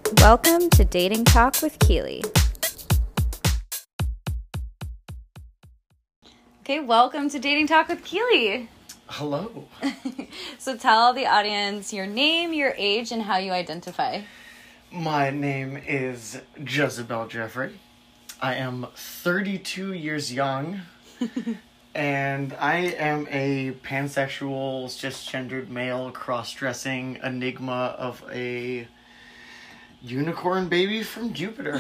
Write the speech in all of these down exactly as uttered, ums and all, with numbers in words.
Welcome to Dating Talk with Keely. Okay, welcome to Dating Talk with Keely. Hello. So tell the audience your name, your age, and how you identify. My name is Jezebel Jeffrey. I am thirty-two years young, and I am a pansexual, cisgendered male, cross-dressing enigma of a unicorn baby from Jupiter.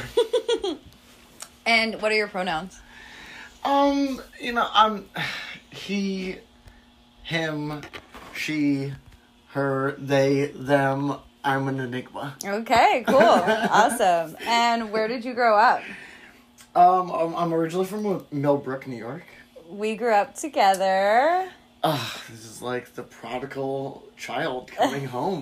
And what are your pronouns? Um, you know, I'm he, him, she, her, they, them. I'm an enigma. Okay, cool. Awesome. And where did you grow up? Um, I'm, I'm originally from Millbrook, New York. We grew up together. Ugh, this is like the prodigal child coming home.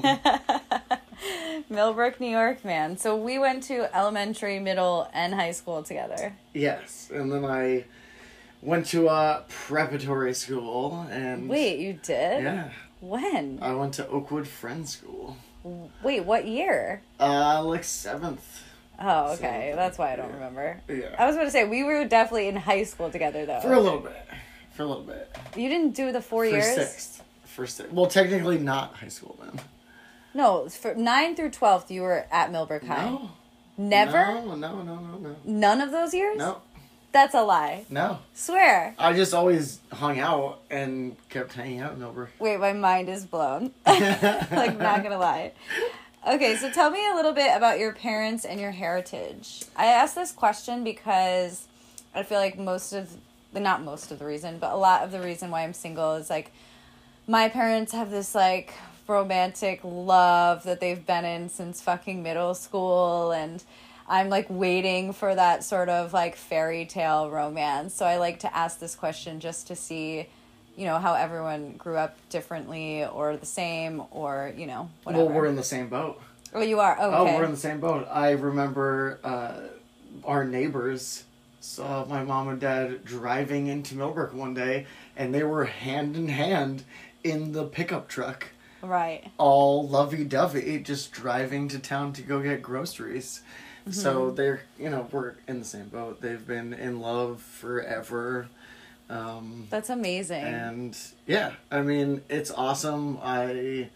Millbrook, New York, man. So we went to elementary, middle, and high school together. Yes, and then I went to a preparatory school, and... Wait, you did? Yeah. When? I went to Oakwood Friends School. Wait, what year? Uh, like seventh. Oh, okay. Seventh. That's why I don't Yeah. remember. Yeah. I was about to say, we were definitely in high school together, though. For a little bit. For a little bit. You didn't do the four For years? sixth. For sixth. Well, technically not high school then. No, for nine through twelfth, you were at Millbrook High. No. Never? No, no, no, no, no. None of those years? No. That's a lie. No. Swear. I just always hung out and kept hanging out in Millbrook. Wait, my mind is blown. Like, not gonna lie. Okay, so tell me a little bit about your parents and your heritage. I asked this question because I feel like most of, not most of the reason, but a lot of the reason why I'm single is, like, my parents have this, like, romantic love that they've been in since fucking middle school, and I'm, like, waiting for that sort of, like, fairy tale romance. So I like to ask this question just to see, you know, how everyone grew up differently or the same or, you know, whatever. Well, we're in the same boat. Oh, you are? Oh, Oh, okay. we're in the same boat. I remember uh, our neighbors saw my mom and dad driving into Millbrook one day, and they were hand in hand in the pickup truck. Right. All lovey-dovey, just driving to town to go get groceries. Mm-hmm. So they're, you know, we're in the same boat. They've been in love forever. Um, That's amazing. And yeah, I mean, it's awesome. I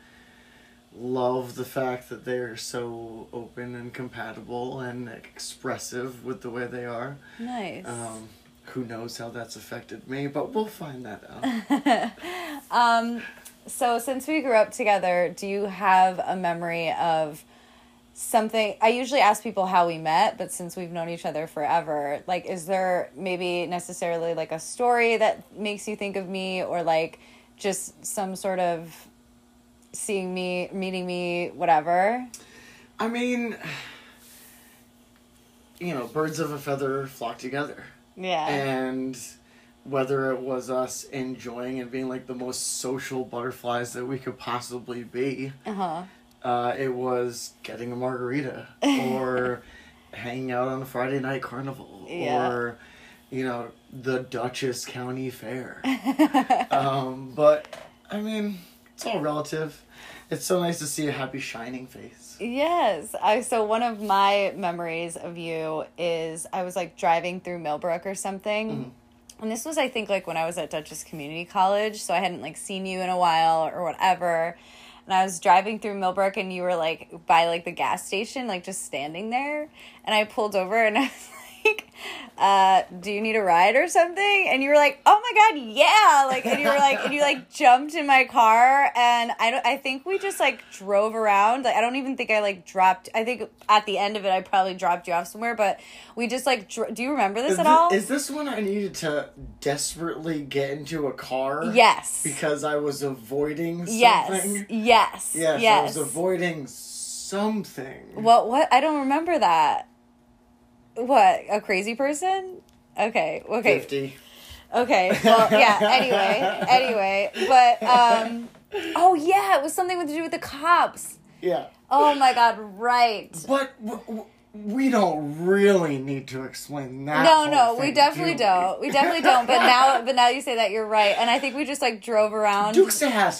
love the fact that they're so open and compatible and expressive with the way they are. Nice. Um, who knows how that's affected me, but we'll find that out. um, so since we grew up together, do you have a memory of something? I usually ask people how we met, but since we've known each other forever, like, is there maybe necessarily like a story that makes you think of me, or like just some sort of seeing me, meeting me, whatever? I mean, you know, birds of a feather flock together. Yeah. And whether it was us enjoying and being like the most social butterflies that we could possibly be, Uh-huh. uh, it was getting a margarita or hanging out on a Friday night carnival, Yeah. or, you know, the Dutchess County Fair. um, but, I mean, it's all relative. It's so nice to see a happy, shining face. Yes. I so one of my memories of you is I was like driving through Millbrook or something. Mm-hmm. And this was, I think, like when I was at Dutchess Community College, so I hadn't like seen you in a while or whatever. And I was driving through Millbrook, and you were like by like the gas station, like just standing there. And I pulled over, and I was like, uh, "Do you need a ride or something?" And you were like, "Oh my god, yeah!" Like, and you were like, and you like jumped in my car, and I don't. I think we just like drove around. Like, I don't even think I like dropped. I think at the end of it, I probably dropped you off somewhere. But we just like. Dr- Do you remember this is at thi- all? Is this when I needed to desperately get into a car? Yes. Because I was avoiding something? Yes. Yes. Yes, yes. I was avoiding something. What? What? I don't remember that. What? A crazy person? Okay. Okay. fifty. Okay. Well, yeah. Anyway. Anyway. But, um... Oh, yeah. It was something with to do with the cops. Yeah. Oh, my God. Right. But w- w- we don't really need to explain that. No, whole no. thing, We definitely do don't. We definitely don't. But now, but now you say that, you're right. And I think we just, like, drove around. Dukes of Hazzard.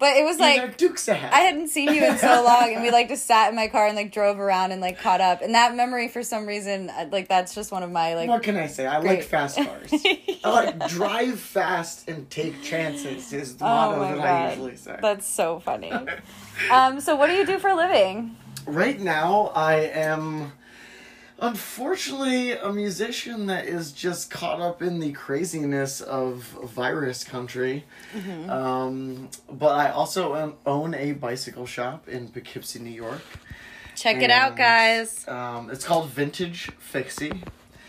But it was in like their Dukes of Hazzard. I hadn't seen you in so long, and we like just sat in my car and like drove around and like caught up. And that memory, for some reason, uh, like that's just one of my like. What can I say? I great. like fast cars. I like drive fast and take chances. Is the Oh motto my that God. I usually say. That's so funny. um, so what do you do for a living? Right now, I am. Unfortunately, a musician that is just caught up in the craziness of virus country. Mm-hmm. Um, but I also own- own a bicycle shop in Poughkeepsie, New York. Check it And, out, guys. Um, it's called Vintage Fixie.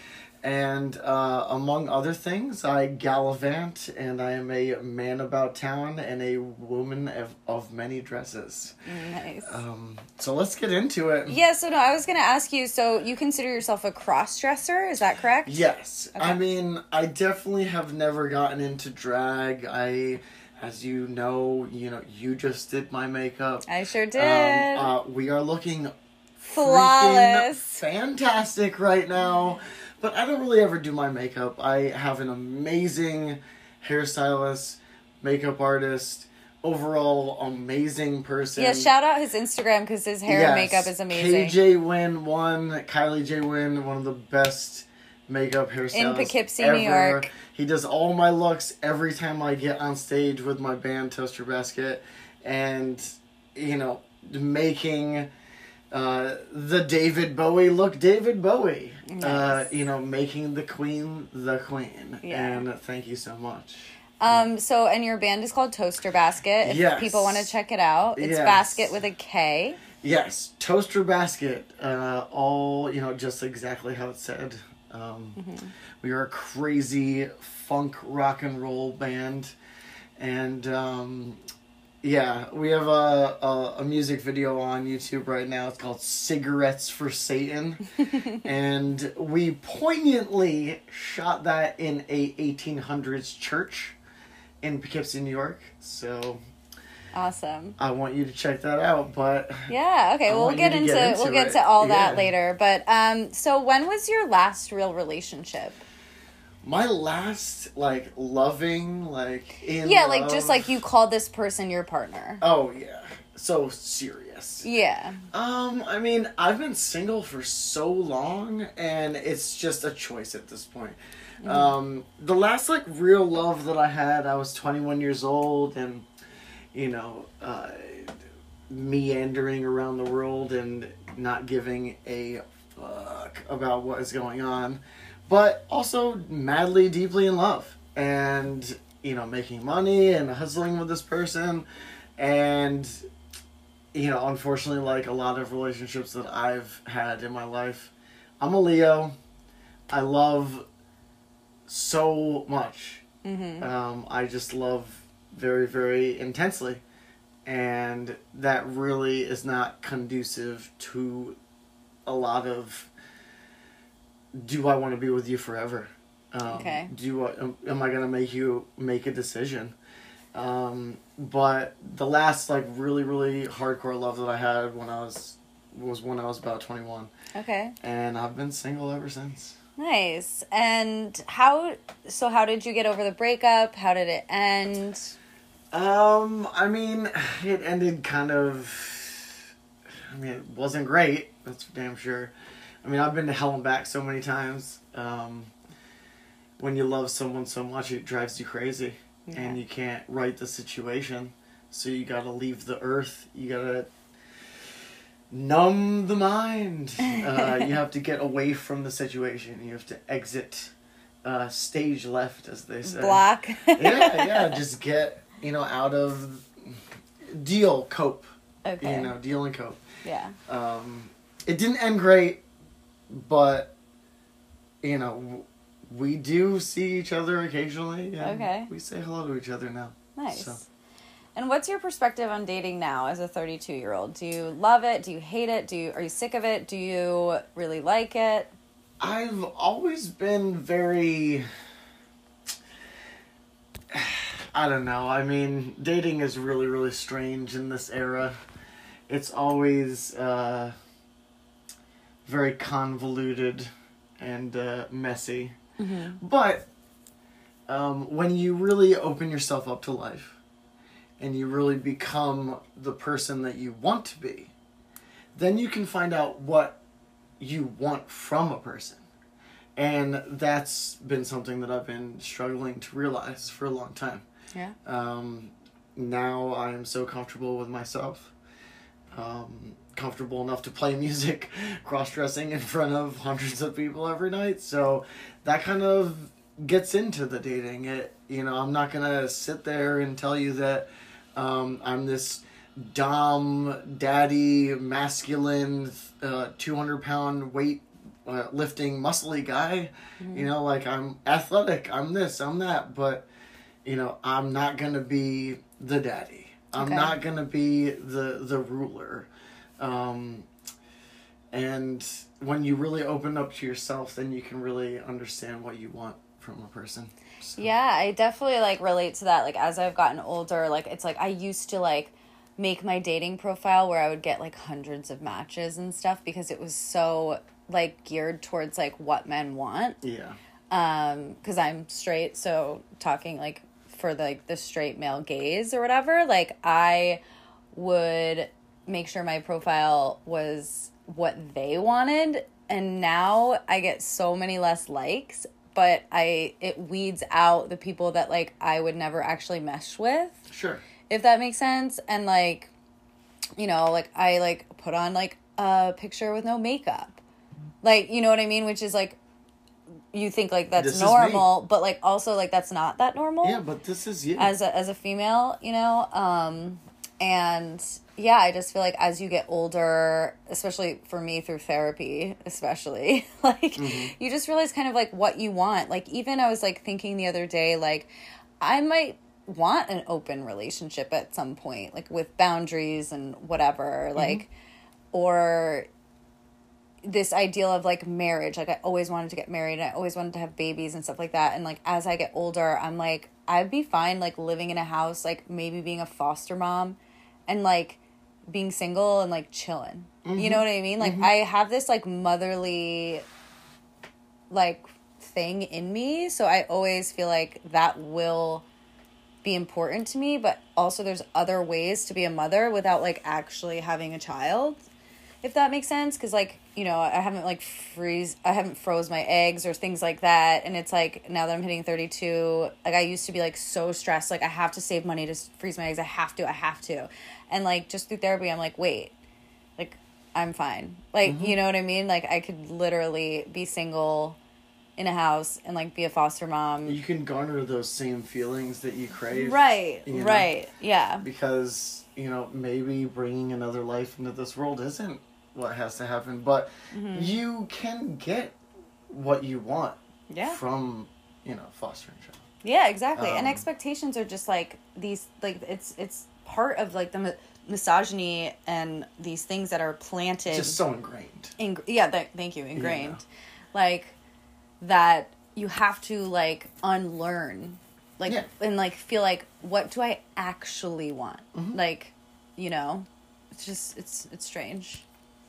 And uh, among other things, I gallivant, and I am a man about town and a woman of, of many dresses. Nice. Um, so let's get into it. Yeah, so no, I was going to ask you, so you consider yourself a cross-dresser, is that correct? Yes. Okay. I mean, I definitely have never gotten into drag. I, as you know, you know, you just did my makeup. I sure did. Um, uh, we are looking Flawless. freaking fantastic right now. But I don't really ever do my makeup. I have an amazing hairstylist, makeup artist, overall amazing person. Yeah, shout out his Instagram because his hair and makeup is amazing. K J Wynn one, Kylie J Wynn, one of the best makeup hairstylists In Poughkeepsie, ever. New York. He does all my looks every time I get on stage with my band Toaster Basket, and you know, making uh, the David Bowie look David Bowie. Nice. Uh, you know, making the queen the queen. Yeah. And thank you so much. Um, so, and your band is called Toaster Basket. If Yes. people want to check it out, it's Yes. basket with a K. Yes, Toaster Basket. Uh, all, you know, just exactly how it said. Um, Mm-hmm. We are a crazy funk rock and roll band. And, um, yeah, we have a, a, a music video on YouTube right now. It's called Cigarettes for Satan. And we poignantly shot that in a eighteen hundreds church in Poughkeepsie, New York. So Awesome. I want you to check that out, but Yeah, okay, I we'll want get you to into, get into we'll get it. to all that Yeah. later. But um so when was your last real relationship? my last, like, loving, like, in Yeah, like love- just like you called this person your partner. Oh, yeah. So serious. Yeah. Um, I mean, I've been single for so long, and it's just a choice at this point. Mm-hmm. Um, the last, like, real love that I had, I was twenty-one years old, and, you know, uh, meandering around the world and not giving a fuck about what is going on, but also madly, deeply in love, and, you know, making money and hustling with this person, and, you know, unfortunately, like a lot of relationships that I've had in my life, I'm a Leo. I love so much. Mm-hmm. Um, I just love very, very intensely. And that really is not conducive to a lot of, do I want to be with you forever? Um, Okay. Do I, am, am I going to make you make a decision? Um, but the last, like, really, really hardcore love that I had when I was, was when I was about twenty-one. Okay. And I've been single ever since. Nice. And how so how did you get over the breakup? How did it end? Um, I mean, it ended kind of, I mean, it wasn't great, that's for damn sure. I mean, I've been to hell and back so many times. Um, when you love someone so much, it drives you crazy. Yeah. And you can't right the situation. So you gotta leave the earth. You gotta numb the mind. Uh, you have to get away from the situation. You have to exit uh, stage left, as they say. Block. yeah, yeah. Just get, you know, out of, deal, cope. Okay. You know, deal and cope. Yeah. Um, it didn't end great, but, you know, w- we do see each other occasionally. And Okay. we say hello to each other now. Nice. So. And what's your perspective on dating now as a thirty-two-year-old? Do you love it? Do you hate it? Do you are you sick of it? Do you really like it? I've always been very, I don't know. I mean, dating is really, really strange in this era. It's always uh, very convoluted and uh, messy. Mm-hmm. But um, when you really open yourself up to life and you really become the person that you want to be, then you can find out what you want from a person. And that's been something that I've been struggling to realize for a long time. Yeah. Um, now I am so comfortable with myself. Um, comfortable enough to play music, cross-dressing in front of hundreds of people every night. So that kind of gets into the dating. It, you know, I'm not going to sit there and tell you that um, I'm this dom, daddy, masculine, uh, two hundred pound weight Uh, lifting muscly guy. Mm-hmm. You know, like, I'm athletic, I'm this, I'm that, but you know, I'm not gonna be the daddy. I'm okay. not gonna be the the ruler. Um, and when you really open up to yourself, then you can really understand what you want from a person. So. Yeah, I definitely like relate to that. Like, as I've gotten older, like, it's like I used to like make my dating profile where I would get like hundreds of matches and stuff because it was so like geared towards like what men want. Yeah. Um, because I'm straight, so talking like for the, like the straight male gaze or whatever, like I would make sure my profile was what they wanted, and now I get so many less likes, but I it weeds out the people that like I would never actually mesh with. Sure. If that makes sense. And like, you know, like I like put on like a picture with no makeup. Like, you know what I mean? Which is like, you think like that's this normal, but like also like that's not that normal. Yeah, but this is you. As a, as a female, you know? Um, and yeah, I just feel like as you get older, especially for me through therapy, especially, like mm-hmm. you just realize kind of like what you want. Like even I was like thinking the other day, like I might want an open relationship at some point, like with boundaries and whatever, mm-hmm. like, or this ideal of like marriage. Like I always wanted to get married and I always wanted to have babies and stuff like that. And like, as I get older, I'm like, I'd be fine, like living in a house, like maybe being a foster mom and like being single and like chilling. Mm-hmm. You know what I mean? Like mm-hmm. I have this like motherly like thing in me. So I always feel like that will be important to me, but also there's other ways to be a mother without like actually having a child, if that makes sense. Because like, you know, I haven't like freeze I haven't froze my eggs or things like that, and it's like now that I'm hitting thirty-two, like I used to be like so stressed, like I have to save money to freeze my eggs, I have to I have to and like just through therapy I'm like, wait, like I'm fine, like mm-hmm. you know what I mean? Like I could literally be single in a house and like be a foster mom. You can garner those same feelings that you crave, right you know? Right, yeah, because you know maybe bringing another life into this world isn't what has to happen, but mm-hmm. you can get what you want yeah. from, you know, fostering a child. Yeah, exactly. Um, and expectations are just like these, like it's it's part of like the mi- misogyny and these things that are planted. Just so ingrained. In, yeah, th- thank you, ingrained. Yeah. Like that you have to like unlearn, like yeah. and like feel like, what do I actually want? Mm-hmm. Like, you know, it's just it's it's strange.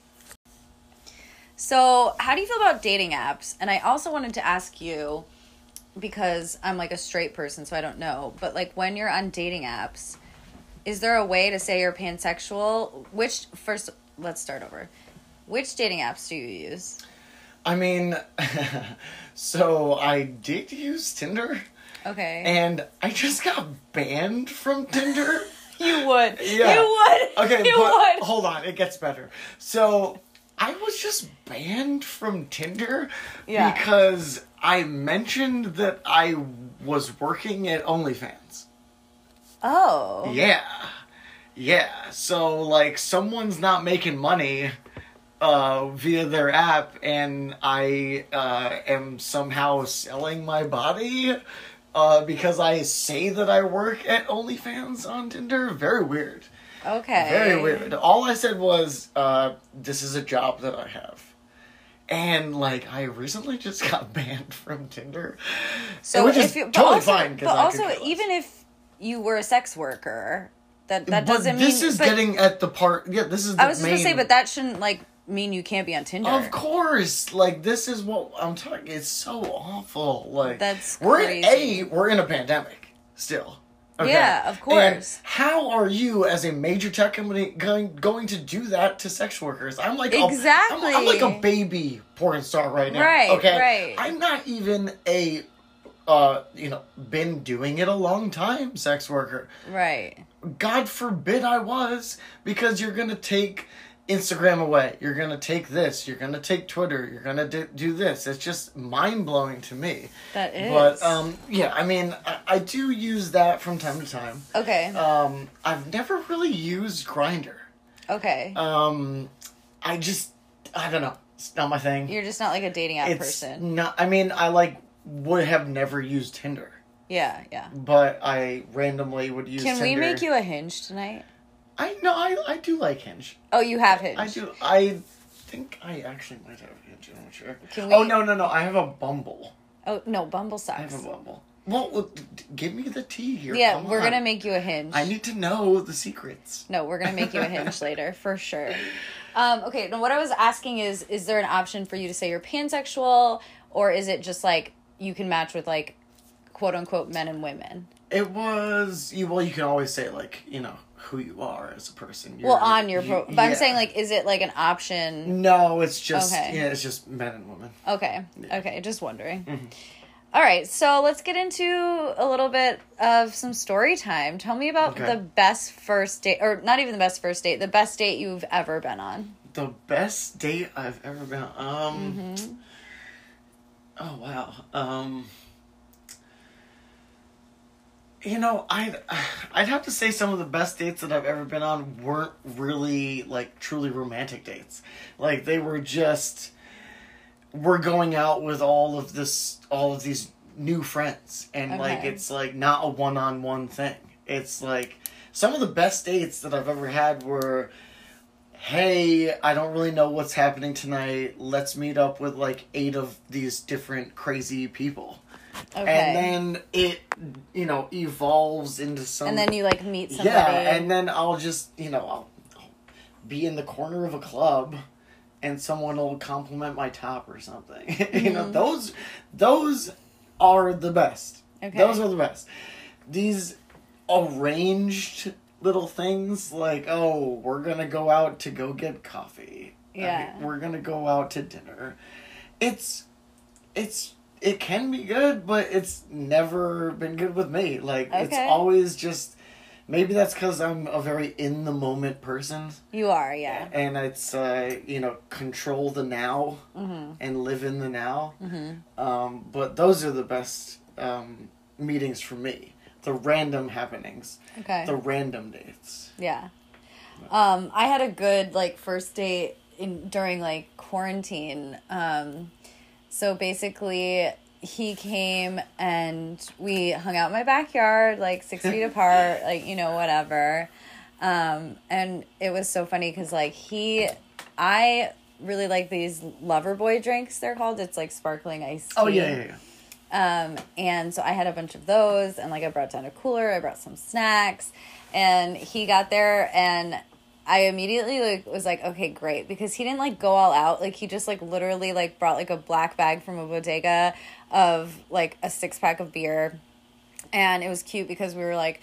So, how do you feel about dating apps? And I also wanted to ask you, because I'm like a straight person, so I don't know, but like when you're on dating apps, is there a way to say you're pansexual? Which, first, let's start over. Which dating apps do you use? I mean, so I did use Tinder. Okay. And I just got banned from Tinder. You would. Yeah. You would. Okay, you but would. Hold on, it gets better. So I was just banned from Tinder yeah. because I mentioned that I was working at OnlyFans. Oh. Yeah. Yeah. So, like, someone's not making money uh, via their app, and I uh, am somehow selling my body uh, because I say that I work at OnlyFans on Tinder. Very weird. Okay. Very weird. All I said was, uh, this is a job that I have. And, like, I recently just got banned from Tinder. So, which if is you, but totally also, fine. But I also, even if you were a sex worker, that, that but doesn't this mean... is but, getting at the part... Yeah, this is the I was just main... going to say, but that shouldn't, like, mean you can't be on Tinder. Of course. Like, this is what I'm talking... It's so awful. Like, that's we're crazy. In a, we're in a pandemic, still. Okay? Yeah, of course. And how are you, as a major tech company, going going to do that to sex workers? I'm like exactly. A, I'm, I'm like a baby porn star right now. Right, okay, right. I'm not even a, uh, you know, been doing it a long time, sex worker. Right. God forbid I was, because you're gonna take Instagram away. You're gonna take this. You're gonna take Twitter. You're gonna do, do this. It's just mind blowing to me. That is. But um, yeah, I mean, I, I do use that from time to time. Okay. Um, I've never really used Grindr. Okay. Um, I just, I don't know. It's not my thing. You're just not like a dating app it's person. Not. I mean, I like would have never used Tinder. Yeah, yeah. But I randomly would use. Can Tinder. we make you a Hinge tonight? I know. I I do like Hinge. Oh, you have Hinge. I do. I think I actually might have Hinge. I'm not sure. Can we... Oh no no no! I have a Bumble. Oh no, Bumble sucks. I have a Bumble. Well, well d- d- give me the tea here. Yeah, Come we're on. gonna make you a Hinge. I need to know the secrets. No, we're gonna make you a Hinge later for sure. Um, okay, now what I was asking is, is there an option for you to say you're pansexual, or is it just like you can match with like quote unquote men and women? It was you. Well, you can always say like you know who you are as a person. You're, well, on your you, pro, but yeah. I'm saying like, is it like an option? No, it's just Okay. yeah, it's just men and women. Okay, Yeah. okay, just wondering. Mm-hmm. All right, so let's get into a little bit of some story time. Tell me about Okay. the best first date, or not even the best first date, the best date you've ever been on. The best date I've ever been on. Um. Mm-hmm. Oh wow. Um. You know, I'd I'd have to say some of the best dates that I've ever been on weren't really like truly romantic dates. Like they were just we're going out with all of this all of these new friends and like Okay. it's like not a one-on-one thing. It's like some of the best dates that I've ever had were hey, I don't really know what's happening tonight. Let's meet up with like eight of these different crazy people. Okay. And then it, you know, evolves into some... And then you, like, meet somebody. Yeah, and then I'll just, you know, I'll, I'll be in the corner of a club and someone will compliment my top or something. Mm-hmm. You know, those those are the best. Okay. Those are the best. These arranged little things like, oh, we're going to go out to go get coffee. Yeah. I mean, we're going to go out to dinner. It's... It's... It can be good, but it's never been good with me. Like, Okay. it's always just... Maybe that's because I'm a very in-the-moment person. You are, yeah. And it's, uh, you know, control the now Mm-hmm. and live in the now. Mm-hmm. Um, but those are the best um, meetings for me. The random happenings. Okay. The random dates. Yeah. Um, I had a good, like, first date in during, like, quarantine. Um, so basically, he came and we hung out in my backyard, like, six feet apart, like, you know, whatever. Um, and it was so funny because, like, he... I really like these Loverboy drinks, they're called. It's, like, sparkling iced tea. Oh, yeah, yeah, yeah. Um, and so I had a bunch of those, and, like, I brought down a cooler, I brought some snacks, and he got there, and I immediately, like, was like, okay, great, because he didn't, like, go all out, like, he just, like, literally, like, brought, like, a black bag from a bodega of, like, a six-pack of beer, and it was cute because we were, like,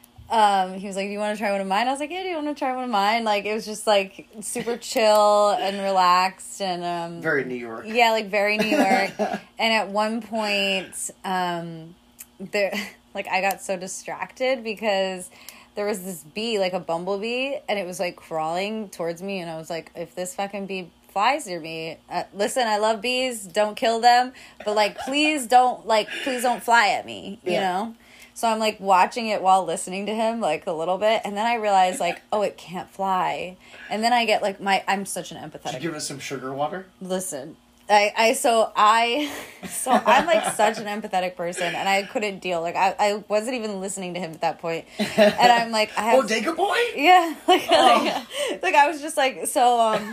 um, he was like, do you want to try one of mine? I was like, yeah, do you want to try one of mine? Like, it was just, like, super chill and relaxed, and, um... Very New York. Yeah, like, very New York. And at one point, um, there, like, I got so distracted because there was this bee, like a bumblebee, and it was, like, crawling towards me, and I was like, if this fucking bee flies near me, uh, listen, I love bees, don't kill them, but, like, please don't, like, please don't fly at me, you Yeah. know? So I'm, like, watching it while listening to him, like, a little bit, and then I realize, like, oh, it can't fly. And then I get, like, my, I'm such an empathetic... Did you give us some sugar water? Listen, I, I, so I, so I'm, like, such an empathetic person, and I couldn't deal, like, I, I wasn't even listening to him at that point, and I'm, like, I have... Bodega boy? Yeah, like, Oh. like, like, I was just, like, so, um...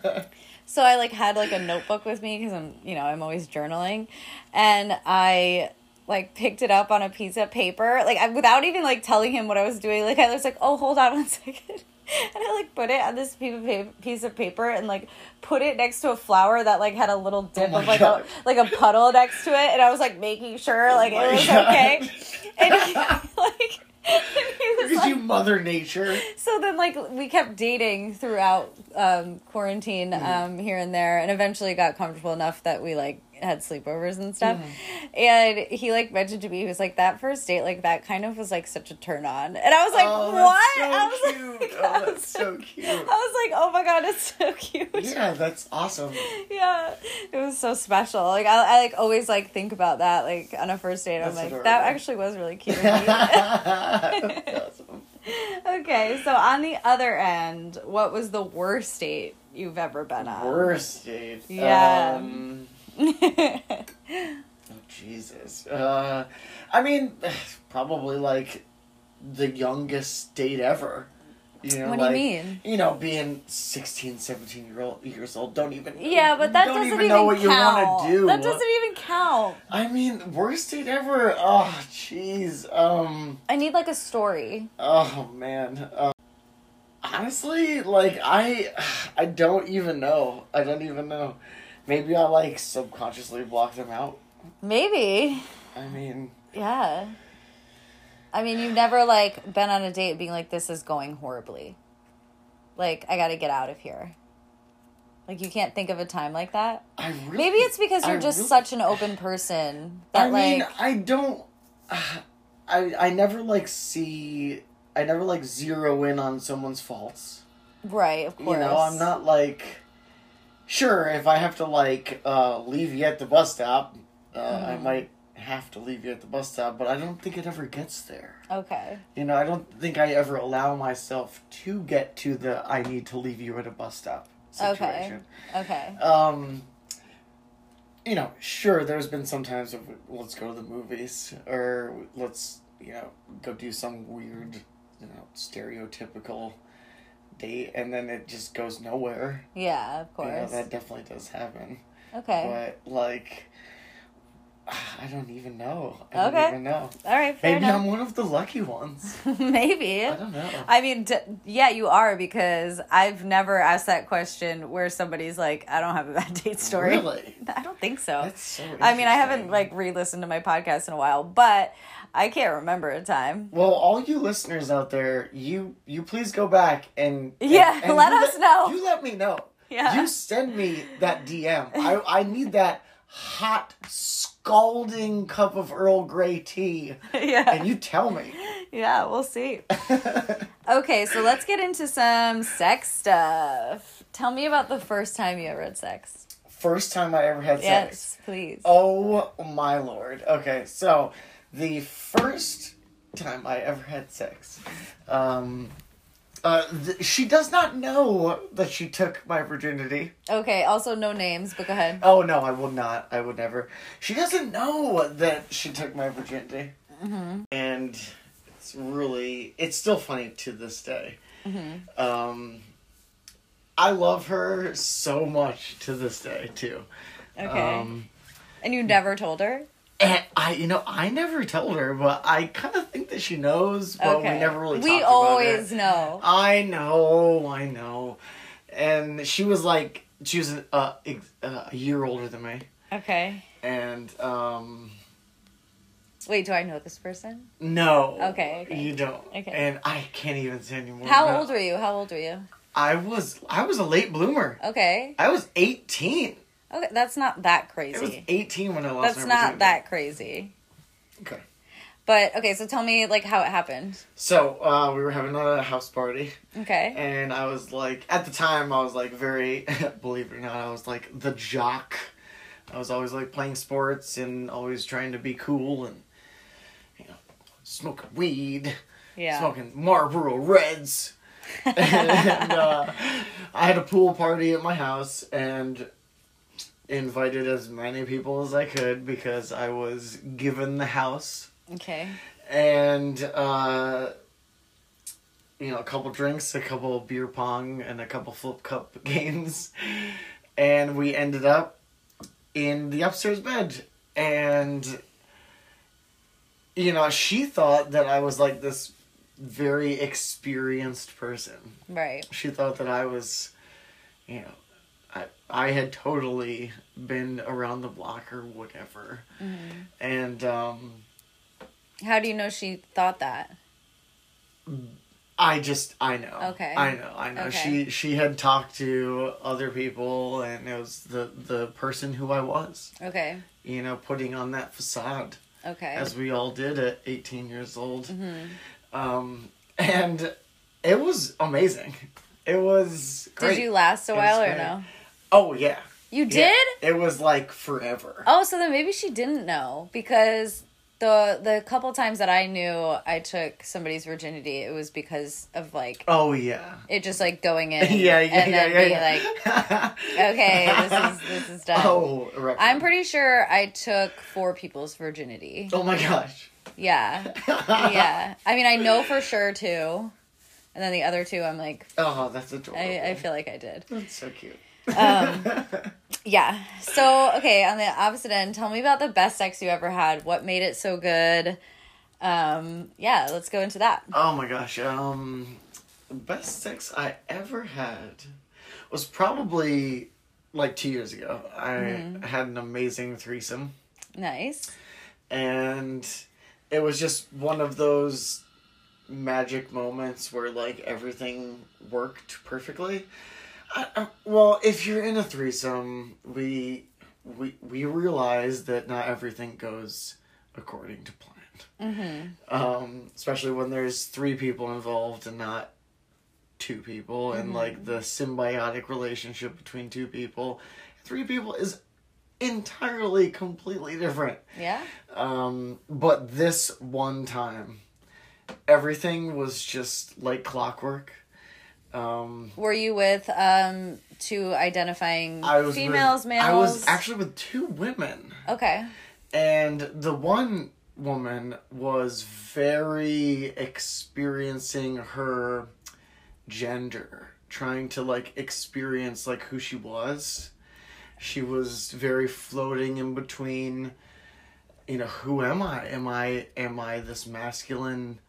So I, like, had, like, a notebook with me, because I'm, you know, I'm always journaling, and I... like, picked it up on a piece of paper, like, I, without even, like, telling him what I was doing, like, I was like, oh, hold on one second, and I, like, put it on this piece of paper, piece of paper, and, like, put it next to a flower that, like, had a little dip Oh my of, like, God. a, like, a puddle next to it, and I was, like, making sure, like, Oh it my was God. okay, and, he, like, Look at you, Mother Nature. So then, like, we kept dating throughout um, quarantine um, mm. here and there, and eventually got comfortable enough that we, like, had sleepovers and stuff. Mm. And he, like, mentioned to me, he was like, that first date, like, that kind of was, like, such a turn on. And I was like, oh, what? That's so I was cute. like, oh, that's so cute. I was like, oh my God, it's so cute. Yeah, that's awesome. Yeah, it was so special. Like, I, I like, always, like, think about that, like, on a first date. That's I'm like, adorable. That actually was really cute of me. Awesome. Okay, so on the other end, what was the worst date you've ever been on? Worst date? Yeah. Um, oh, Jesus. Uh, I mean, probably, like, the youngest date ever. You know, what like, do you mean? You know, being sixteen, seventeen year old, years old, don't even Yeah, but that don't doesn't even even know what count. you want to do. That doesn't even count. I mean, worst date ever? Oh, jeez. Um, I need, like, a story. Oh, man. Um, honestly, like, I, I don't even know. I don't even know. Maybe I, like, subconsciously blocked them out. Maybe. I mean... Yeah. I mean, you've never, like, been on a date being like, this is going horribly. Like, I gotta get out of here. Like, you can't think of a time like that? I really... Maybe it's because you're I just really, such an open person. That, I mean, like, I don't... I, I never, like, see... I never, like, zero in on someone's faults. Right, of course. You know, I'm not, like... Sure, if I have to, like, uh, leave you at the bus stop, uh, mm. I might have to leave you at the bus stop, but I don't think it ever gets there. Okay. You know, I don't think I ever allow myself to get to the I need to leave you at a bus stop situation. Okay. Okay. Um, you know, sure, there's been some times of, let's go to the movies, or let's, you know, go do some weird, you know, stereotypical date, and then it just goes nowhere. Yeah, of course. You know, that definitely does happen. Okay. But, like, I don't even know. I okay. don't even know. All right, fair Maybe enough. I'm one of the lucky ones. Maybe. I don't know. I mean, d- yeah, you are, because I've never asked that question where somebody's like, I don't have a bad date story. Really? I don't think so. That's so interesting. I mean, I haven't, like, re-listened to my podcast in a while, but I can't remember a time. Well, all you listeners out there, you you please go back and... and yeah, and let us let, know. You let me know. Yeah. You send me that D M. I, I need that hot, scalding cup of Earl Grey tea. Yeah. And you tell me. Yeah, we'll see. Okay, so let's get into some sex stuff. Tell me about the first time you ever had sex. First time I ever had yes, sex? Yes, please. Oh, my Lord. Okay, so the first time I ever had sex, um... Uh, th- she does not know that she took my virginity. Okay, also no names, but go ahead. Oh, no, I will not. I would never. She doesn't know that she took my virginity. Mm-hmm. And it's really, it's still funny to this day. Mm-hmm. Um, I love her so much to this day, too. Okay. Um, and you never told her? And I, you know, I never told her, but I kind of think that she knows, but okay. we never really we talked about it. We always know. I know, I know. And she was like, she was uh, a year older than me. Okay. And, um... Wait, do I know this person? No. Okay, okay. You don't. Okay. And I can't even say anymore. How no. old were you? How old were you? I was, I was a late bloomer. Okay. I was eighteen. Okay, that's not that crazy. I was eighteen when I lost That's my not virginity. that crazy. Okay. But, okay, so tell me, like, how it happened. So, uh, we were having a house party. Okay. And I was, like, at the time, I was, like, very, believe it or not, I was, like, the jock. I was always, like, playing sports and always trying to be cool and, you know, smoking weed. Yeah. Smoking Marlboro Reds. And, uh, I had a pool party at my house and invited as many people as I could because I was given the house. Okay. And, uh, you know, a couple drinks, a couple beer pong, and a couple flip cup games. And we ended up in the upstairs bed. And, you know, she thought that I was like this very experienced person. Right. She thought that I was, you know, I, I had totally been around the block or whatever. Mm-hmm. And, um... How do you know she thought that? I just, I know. Okay. I know, I know. Okay. She she had talked to other people, and it was the, the person who I was. Okay. You know, putting on that facade. Okay. As we all did at eighteen years old. Mm-hmm. Um, and it was amazing. It was great. Did you last a while or great. no? Oh, yeah. You Yeah. did? It was like forever. Oh, so then maybe she didn't know, because the the couple times that I knew I took somebody's virginity, it was because of like Oh, yeah. it just like going in yeah, yeah, and yeah, then yeah, being yeah. like, okay, this is this is done. Oh, right. I'm pretty sure I took four people's virginity. Oh, my gosh. Yeah. Yeah. I mean, I know for sure two. And then the other two, I'm like, Oh, that's adorable. I, I feel like I did. That's so cute. Um, yeah. So, okay, on the opposite end, tell me about the best sex you ever had. What made it so good? Um, yeah, let's go into that. Oh my gosh. Um, the best sex I ever had was probably like two years ago. I Mm-hmm. had an amazing threesome, Nice. and it was just one of those magic moments where like everything worked perfectly. I, I, well, if you're in a threesome, we we we realize that not everything goes according to plan. Mm-hmm. Um, especially when there's three people involved and not two people, and Mm-hmm. like the symbiotic relationship between two people. Three people is entirely completely different. Yeah? Um, but this one time, everything was just like clockwork. Um, Were you with um two identifying I was females, with, males? I was actually with two women. Okay. And the one woman was very experiencing her gender, trying to like experience like who she was. She was very floating in between, you know, who am I? Am I am I this masculine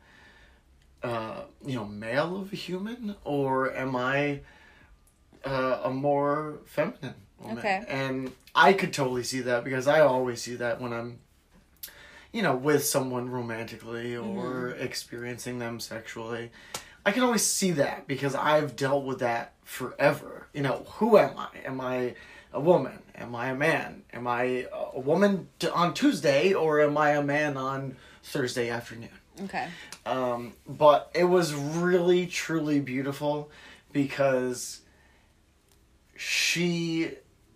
uh, you know, male of a human, or am I uh, a more feminine woman? Okay. And I could totally see that, because I always see that when I'm, you know, with someone romantically or mm-hmm. experiencing them sexually. I can always see that because I've dealt with that forever. You know, who am I? Am I a woman? Am I a man? Am I a woman to, on Tuesday, or am I a man on Thursday afternoon? Okay. Um, but it was really, truly beautiful because she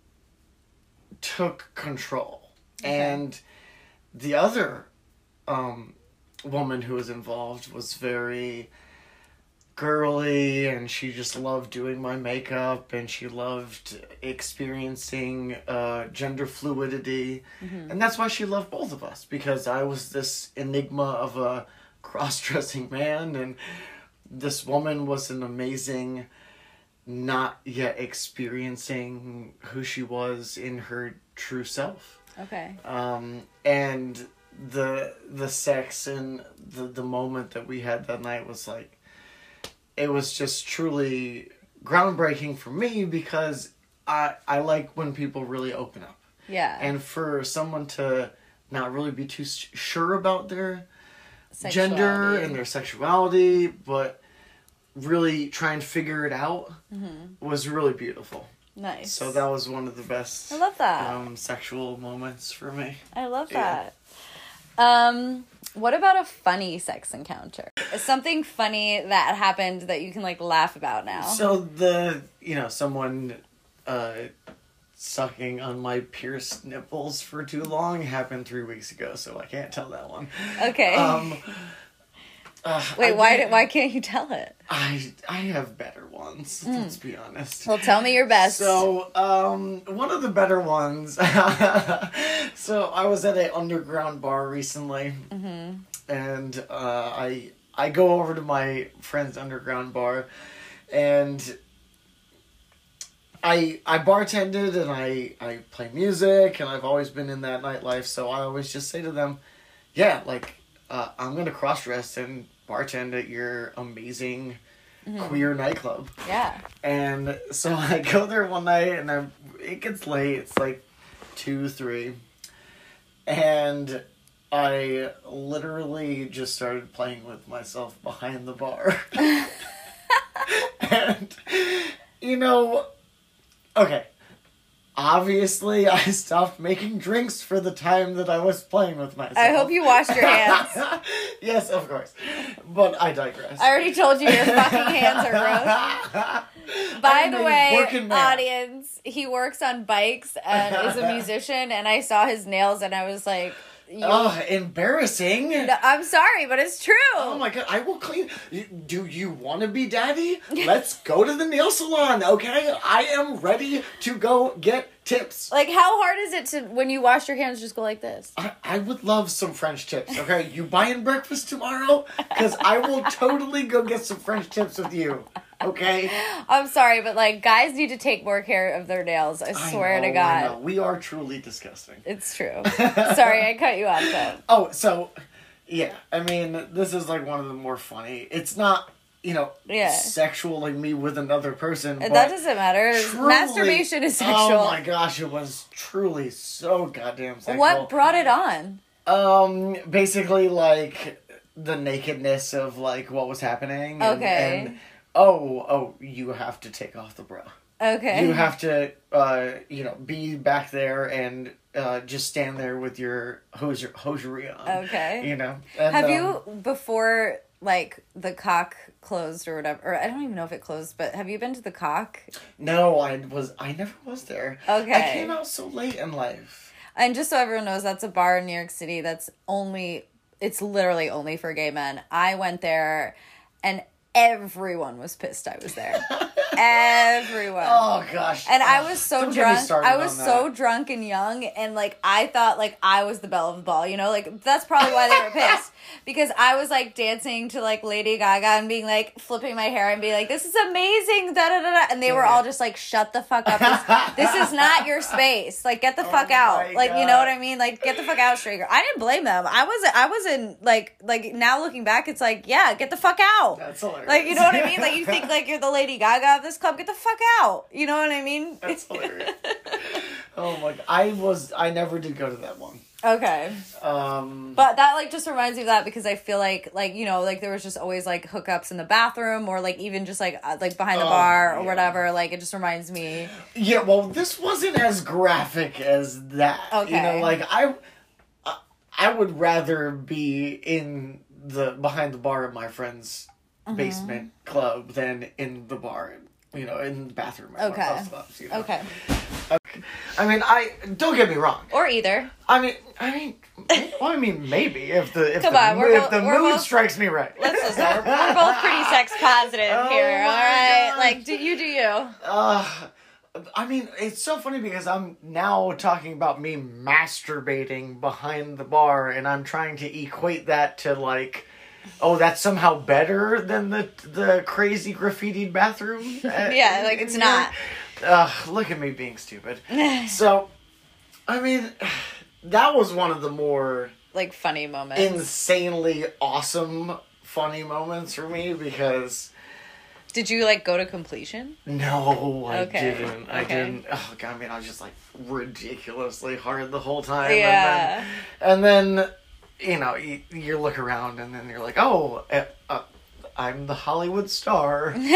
took control. Okay. And the other um, woman who was involved was very girly, and she just loved doing my makeup, and she loved experiencing uh, gender fluidity. Mm-hmm. And that's why she loved both of us, because I was this enigma of a cross-dressing man, and this woman was an amazing, not yet experiencing who she was in her true self. Okay. Um, and the the sex and the, the moment that we had that night was like, it was just truly groundbreaking for me, because I I like when people really open up. Yeah. And for someone to not really be too sure about their sexuality. Gender and their sexuality, but really try and figure it out, mm-hmm. was really beautiful. Nice. So that was one of the best I love that. Um, sexual moments for me. I love yeah. that. Um, what about a funny sex encounter? Something funny that happened that you can like laugh about now. So the, you know, someone uh, sucking on my pierced nipples for too long happened three weeks ago, so I can't tell that one. Okay. Um, uh, Wait, I why did, why can't you tell it? I I have better ones. Mm. Let's be honest. Well, tell me your best. So, um, one of the better ones. So I was at a underground bar recently, mm-hmm. and uh, I I go over to my friend's underground bar, and I I bartended and I I play music, and I've always been in that nightlife. So I always just say to them, yeah, like uh, I'm gonna cross dress and bartend at your amazing mm-hmm. queer nightclub. Yeah. And so I go there one night, and I'm, it gets late. It's like two, three. And I literally just started playing with myself behind the bar. And, you know, okay. Obviously, I stopped making drinks for the time that I was playing with myself. I hope you washed your hands. Yes, of course. But I digress. I already told you your fucking hands are gross. By the way, audience, he works on bikes and is a musician, and I saw his nails, and I was like... You... Oh, embarrassing. No, I'm sorry, but it's true. Oh my god, I will clean. Do you want to be daddy? Let's go to the nail salon, okay? I am ready to go get tips. Like, how hard is it to, when you wash your hands, just go like this? I, I would love some French tips, okay? You buying breakfast tomorrow? Because I will totally go get some French tips with you. Okay? I'm sorry, but, like, guys need to take more care of their nails. I swear I know, to God. I know. We are truly disgusting. It's true. Sorry, I cut you off, though. Oh, so, yeah. I mean, this is, like, one of the more funny. It's not, you know, yeah. sexual like me with another person. But that doesn't matter. Truly, masturbation is sexual. Oh, my gosh. It was truly so goddamn sexual. What brought it on? Um, basically, like, the nakedness of, like, what was happening. And, okay. And, Oh, oh, you have to take off the bra. Okay. You have to, uh, you know, be back there and uh, just stand there with your hosier, hosiery on. Okay. You know? And, have um, you, before, like, the cock closed or whatever, or I don't even know if it closed, but have you been to the cock? No, I was, I never was there. Okay. I came out so late in life. And just so everyone knows, that's a bar in New York City that's only, it's literally only for gay men. I went there, and everyone was pissed I was there. Everyone. Oh gosh. And I was so Don't drunk. I was on so drunk and young, and like I thought like I was the belle of the ball, you know? Like that's probably why they were pissed. Because I was like dancing to like Lady Gaga and being like flipping my hair and being like, this is amazing, da da da da, and they were all just like, shut the fuck up. This, this is not your space. Like get the fuck oh out. Like God. You know what I mean? Like get the fuck out, Strager. I didn't blame them. I wasn't I wasn't like like now looking back, it's like, yeah, get the fuck out. That's hilarious. Like you know what I mean? Like you think like you're the Lady Gaga of this club, get the fuck out. You know what I mean? That's hilarious. Oh my god. I was I never did go to that one. Okay. Um But that like just reminds me of that because I feel like like you know like there was just always like hookups in the bathroom or like even just like uh, like behind the oh, bar or yeah. whatever. Like it just reminds me. Yeah, well, this wasn't as graphic as that. Okay. You know, like I I, I would rather be in the behind the bar at my friend's mm-hmm. basement club than in the bar. You know, in the bathroom. At okay. Our clubs, you know? Okay. Okay. I mean, I don't get me wrong. Or either. I mean, I mean, well, I mean, maybe if the if Come the, on, we're if both, the we're mood both, strikes me right. Let's listen. We're, we're both pretty sex positive oh here. All right, gosh. like do you do you? Uh, I mean, it's so funny because I'm now talking about me masturbating behind the bar, and I'm trying to equate that to like. Oh, that's somehow better than the the crazy graffitied bathroom? Yeah, like it's not. Ugh, look at me being stupid. So, I mean, that was one of the more... Like, funny moments. Insanely awesome funny moments for me because... Did you, like, go to completion? No, I okay. didn't. I okay. didn't. Oh, God, I mean, I was just, like, ridiculously hard the whole time. Yeah. And then... And then you know, you, you look around and then you're like, oh, uh, uh, I'm the Hollywood star. Like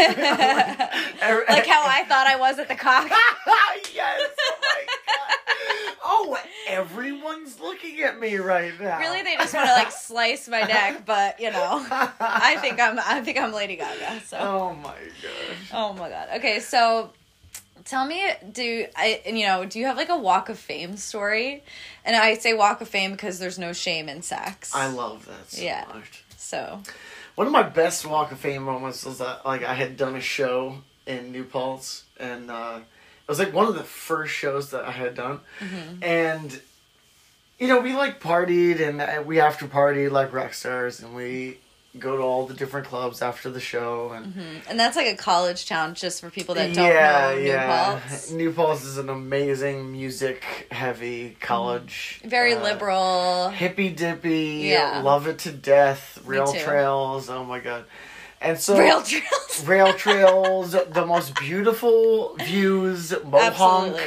how I thought I was at the cock. Yes, oh my God. Oh, everyone's looking at me right now. Really, they just want to like slice my neck, but you know, I think I'm, I think I'm Lady Gaga. So. Oh my gosh. Oh my God. Okay, so. Tell me, do I, you know, do you have like a walk of fame story? And I say walk of fame because there's no shame in sex. I love that so yeah. much. So. One of my best walk of fame moments was that, like, I had done a show in New Paltz, and uh, it was like one of the first shows that I had done. Mm-hmm. And, you know, we like partied and we after partied like rock stars, and we go to all the different clubs after the show, and mm-hmm. and that's like a college town, just for people that don't yeah, know New yeah. Paltz. New Paltz is an amazing music heavy college, very uh, liberal, hippy dippy, yeah, love it to death. Rail trails, oh my God. And so rail trails, rail trails, the most beautiful views, Mohonk, absolutely.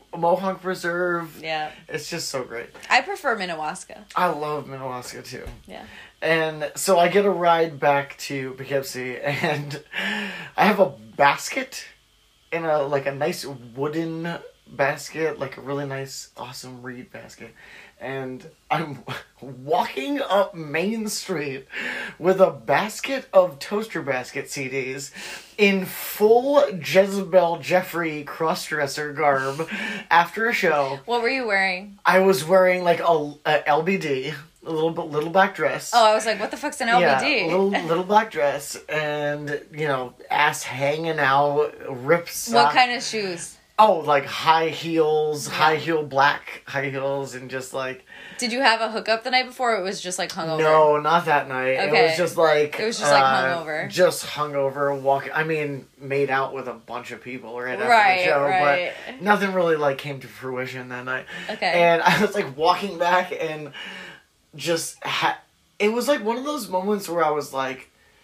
Mohawk Preserve. Yeah. It's just so great. I prefer Minnewaska. I love Minnewaska too. Yeah. And so I get a ride back to Poughkeepsie, and I have a basket in a, like a nice wooden basket, like a really nice, awesome reed basket. And I'm walking up Main Street with a basket of Toaster Basket C Ds in full Jezebel Jeffrey crossdresser garb after a show. What were you wearing? I was wearing like a, a L B D, a little little black dress. Oh, I was like, what the fuck's an L B D? Yeah, little little black dress, and you know, ass hanging out, ripped sock. What kind of shoes? Oh, like high heels, yeah. high heel black high heels, and just like. Did you have a hookup the night before, or it was just like hungover? No, not that night. Okay. It was just like it was just uh, like hungover. Just hungover, walking. I mean, made out with a bunch of people right after right, the show, right. but nothing really like came to fruition that night. Okay. And I was like walking back, and just ha- it was like one of those moments where I was like,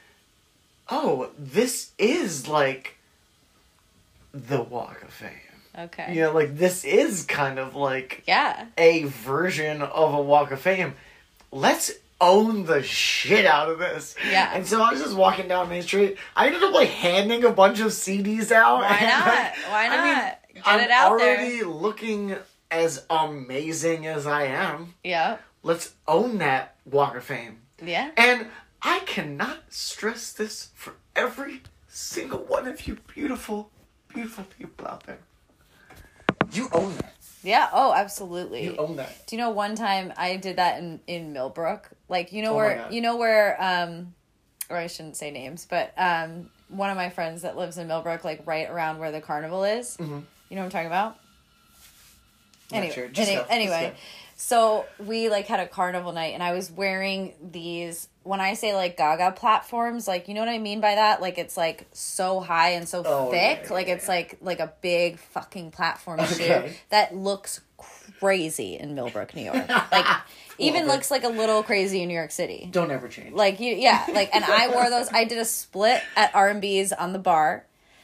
"Oh, this is like the Walk of Fame." Okay. You know, like, this is kind of like yeah. a version of a Walk of Fame. Let's own the shit out of this. Yeah. And so I was just walking down Main Street. I ended up, like, handing a bunch of C Ds out. Why and, not? like, Why not? I mean, Get I'm it out already there. looking as amazing as I am. Yeah. Let's own that Walk of Fame. Yeah. And I cannot stress this for every single one of you beautiful, beautiful people out there. You own that. Yeah. Oh, absolutely. You own that. Do you know one time I did that in, in Millbrook? Like, you know oh where, you know where, um, or I shouldn't say names, but, um, one of my friends that lives in Millbrook, like right around where the carnival is. Mm-hmm. You know what I'm talking about? Not anyway, sure. Just any, go. anyway, Just so we like had a carnival night, and I was wearing these. When I say like Gaga platforms, like you know what I mean by that? Like it's like so high and so oh, thick, yeah, yeah, like yeah. it's like like a big fucking platform okay. shoe that looks crazy in Millbrook, New York. Like even looks like a little crazy in New York City. Don't ever change. Like you, yeah. Like and I wore those. I did a split at R and B's on the bar.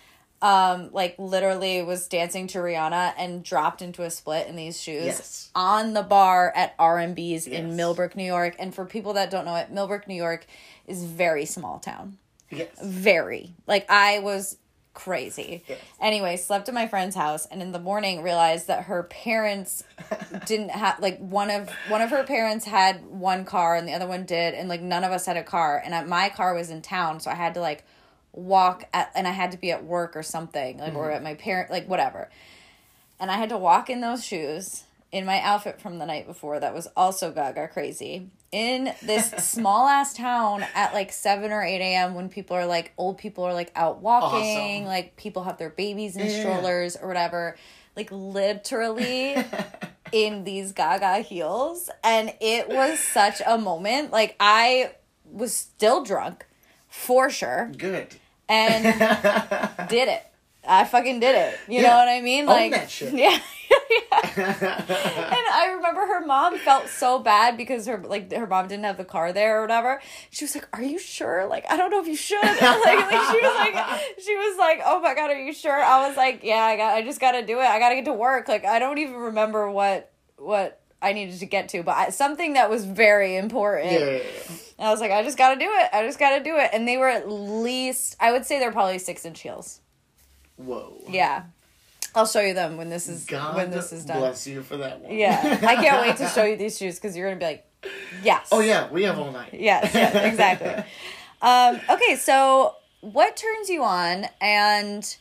Um, like literally was dancing to Rihanna and dropped into a split in these shoes yes. on the bar at R and B's yes. in Millbrook, New York. And for people that don't know it, Millbrook, New York is very small town. Yes. Very. Like I was crazy. Yes. Anyway, slept at my friend's house, and in the morning realized that her parents didn't have like one of one of her parents had one car and the other one did, and like none of us had a car, and I, my car was in town, so I had to like walk at, and I had to be at work or something, like, mm-hmm. or at my parent, like, whatever. And I had to walk in those shoes in my outfit from the night before that was also Gaga crazy in this small ass town at like seven or eight a.m. when people are like, old people are like out walking, awesome. Like people have their babies in yeah. strollers or whatever, like literally in these Gaga heels. And it was such a moment. Like I was still drunk for sure. Good. And did it. I fucking did it. You yeah. know what I mean? Like, own that shit. Yeah. yeah. And I remember her mom felt so bad because her like her mom didn't have the car there or whatever. She was like, "Are you sure? Like, I don't know if you should." like, like she was like, she was like, "Oh my God, are you sure?" I was like, "Yeah, I got. I just got to do it. I got to get to work." Like, I don't even remember what what I needed to get to, but I, something that was very important. Yeah, yeah, yeah. And I was like, I just got to do it. I just got to do it. And they were at least, I would say they're probably six inch heels. Whoa. Yeah. I'll show you them when this is God when this is done. Bless you for that one. Yeah. I can't wait to show you these shoes because you're going to be like, yes. Oh, yeah. We have all night. Yes, yes, exactly. um, okay, so what turns you on and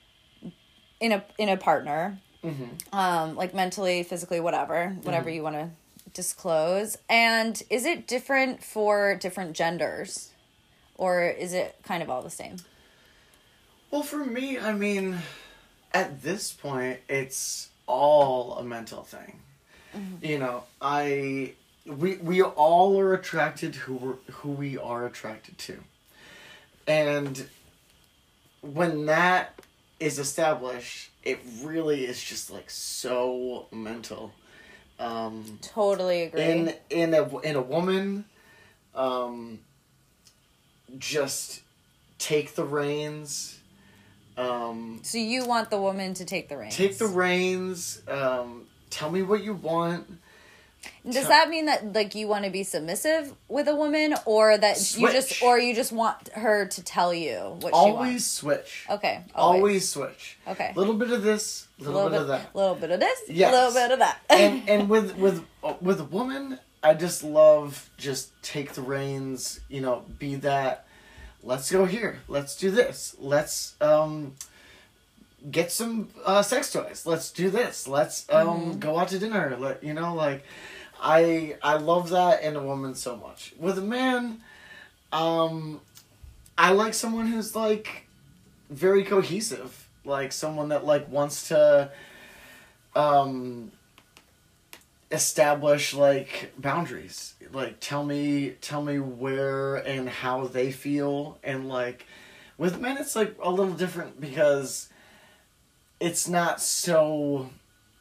in a in a partner, mm-hmm. um, like mentally, physically, whatever, whatever mm-hmm. you want to disclose. And is it different for different genders? Or is it kind of all the same? Well, for me, I mean, at this point, it's all a mental thing. Mm-hmm. You know, I we we all are attracted to who we're, who we are attracted to, and when that is established, it really is just like so mental. Um, totally agree. In in a in a woman, um, just take the reins. Um, so you want the woman to take the reins. Take the reins. Um, tell me what you want. Does tell- that mean that like you want to be submissive with a woman, or that Switch. you just, or you just want her to tell you what always she wants? switch. Okay. Always. Always. switch. Okay. A little bit of this, a little, little bit, of that. A little bit of this. Yes. A little bit of that. and and with with with a woman, I just love just take the reins. You know, be that. Let's go here. Let's do this. Let's um. Get some uh, sex toys. Let's do this. Let's um, Mm-hmm. go out to dinner. Let you know, like, I I love that in a woman so much. With a man, um, I like someone who's like very cohesive, like someone that like wants to um, establish like boundaries. Like tell me tell me where and how they feel, and like with men it's like a little different because it's not so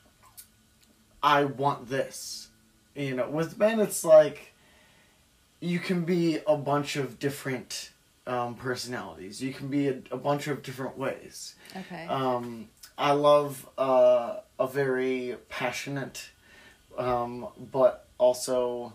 I want this. You know, with men it's like you can be a bunch of different um, personalities. You can be a, a bunch of different ways. Okay. Um, I love uh, a very passionate, um, but also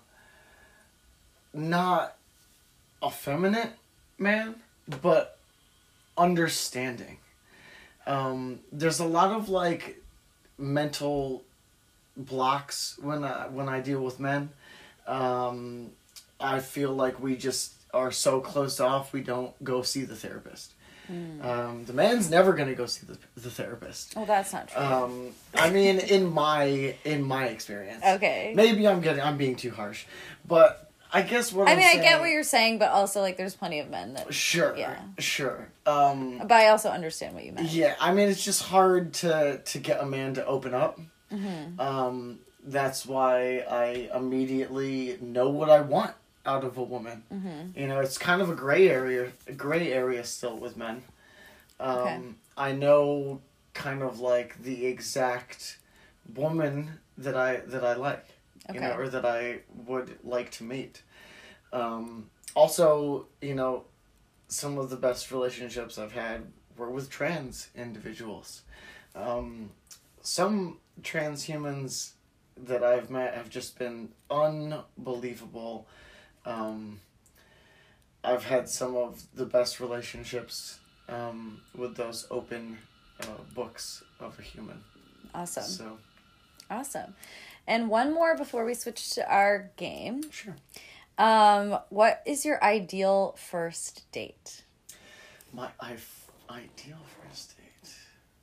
not effeminate man, but understanding. Um, there's a lot of like mental blocks when I, when I deal with men. Um, I feel like we just are so closed off. We don't go see the therapist. Mm. Um, the man's never gonna go see the the therapist. Well, that's not true. Um, I mean, in my in my experience. Okay. Maybe I'm getting I'm being too harsh, but I guess what I I'm mean, saying, I get what you're saying, but also like there's plenty of men that. Sure. Yeah. Sure. Um, but I also understand what you meant. Yeah, I mean, it's just hard to to get a man to open up. Mm-hmm. Um, that's why I immediately know what I want out of a woman. Mm-hmm. You know, it's kind of a gray area, a gray area still with men. Um, Okay. I know kind of like the exact woman that I that I like, Okay. you know, or that I would like to meet. Um, also, you know, some of the best relationships I've had were with trans individuals. Um, some transhumans that I've met have just been unbelievable. Um, I've had some of the best relationships um, with those open uh, books of a human. Awesome. So, Awesome. And one more before we switch to our game. sure. Um, what is your ideal first date? My I- ideal first date.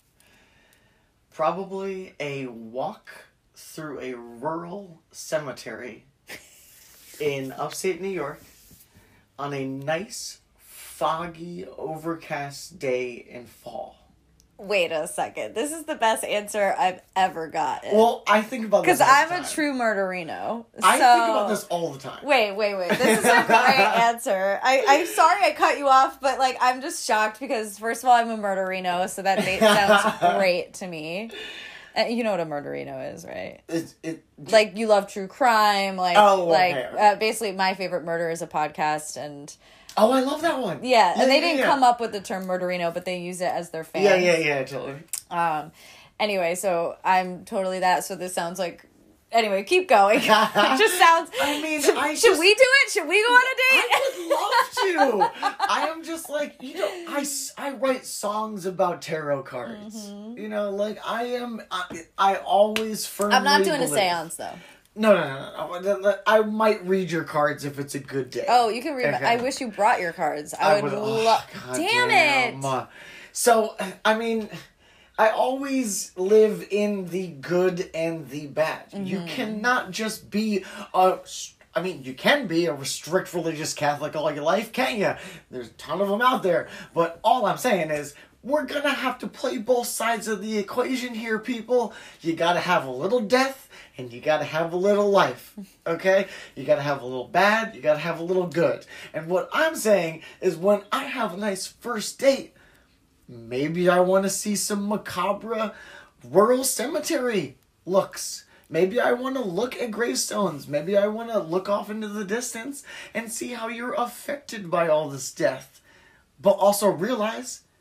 Probably a walk through a rural cemetery in upstate New York on a nice, foggy, overcast day in fall. Wait a second. This is the best answer I've ever gotten. Well, I think about this because all the I'm time. a true murderino. I so... think about this all the time. Wait, wait, wait. This is a great answer. I, I'm sorry I cut you off, but like I'm just shocked because first of all I'm a murderino, so that date sounds great to me. And you know what a murderino is, right? It, it, Like you love true crime, like Oh, like okay, okay. Uh, basically My Favorite Murder is a podcast, and oh, I love that one. yeah, and they yeah, didn't yeah. come up with the term murderino, but they use it as their fans. Yeah, yeah, yeah, totally. Um, anyway, so I'm totally that. So this sounds like. Anyway, keep going. It just sounds. I mean, should, I should just- we do it? Should we go on a date? I would love to. I am just like, you know, I, s- I write songs about tarot cards. Mm-hmm. You know, like I am, I, I always firmly I'm not doing believe. a seance though. No, no, no, no, no. I might read your cards if it's a good day. Oh, you can read. Okay. I wish you brought your cards. I, would, oh, love. God Damn, it! Uh, So, I mean, I always live in the good and the bad. Mm-hmm. You cannot just be a... I mean, you can be a strict religious Catholic all your life, can't you? There's a ton of them out there. But all I'm saying is, we're gonna have to play both sides of the equation here, people. You gotta have a little death, and you gotta have a little life, okay? You gotta have a little bad, you gotta have a little good. And what I'm saying is when I have a nice first date, maybe I want to see some macabre rural cemetery looks. Maybe I want to look at gravestones. Maybe I want to look off into the distance and see how you're affected by all this death. But also realize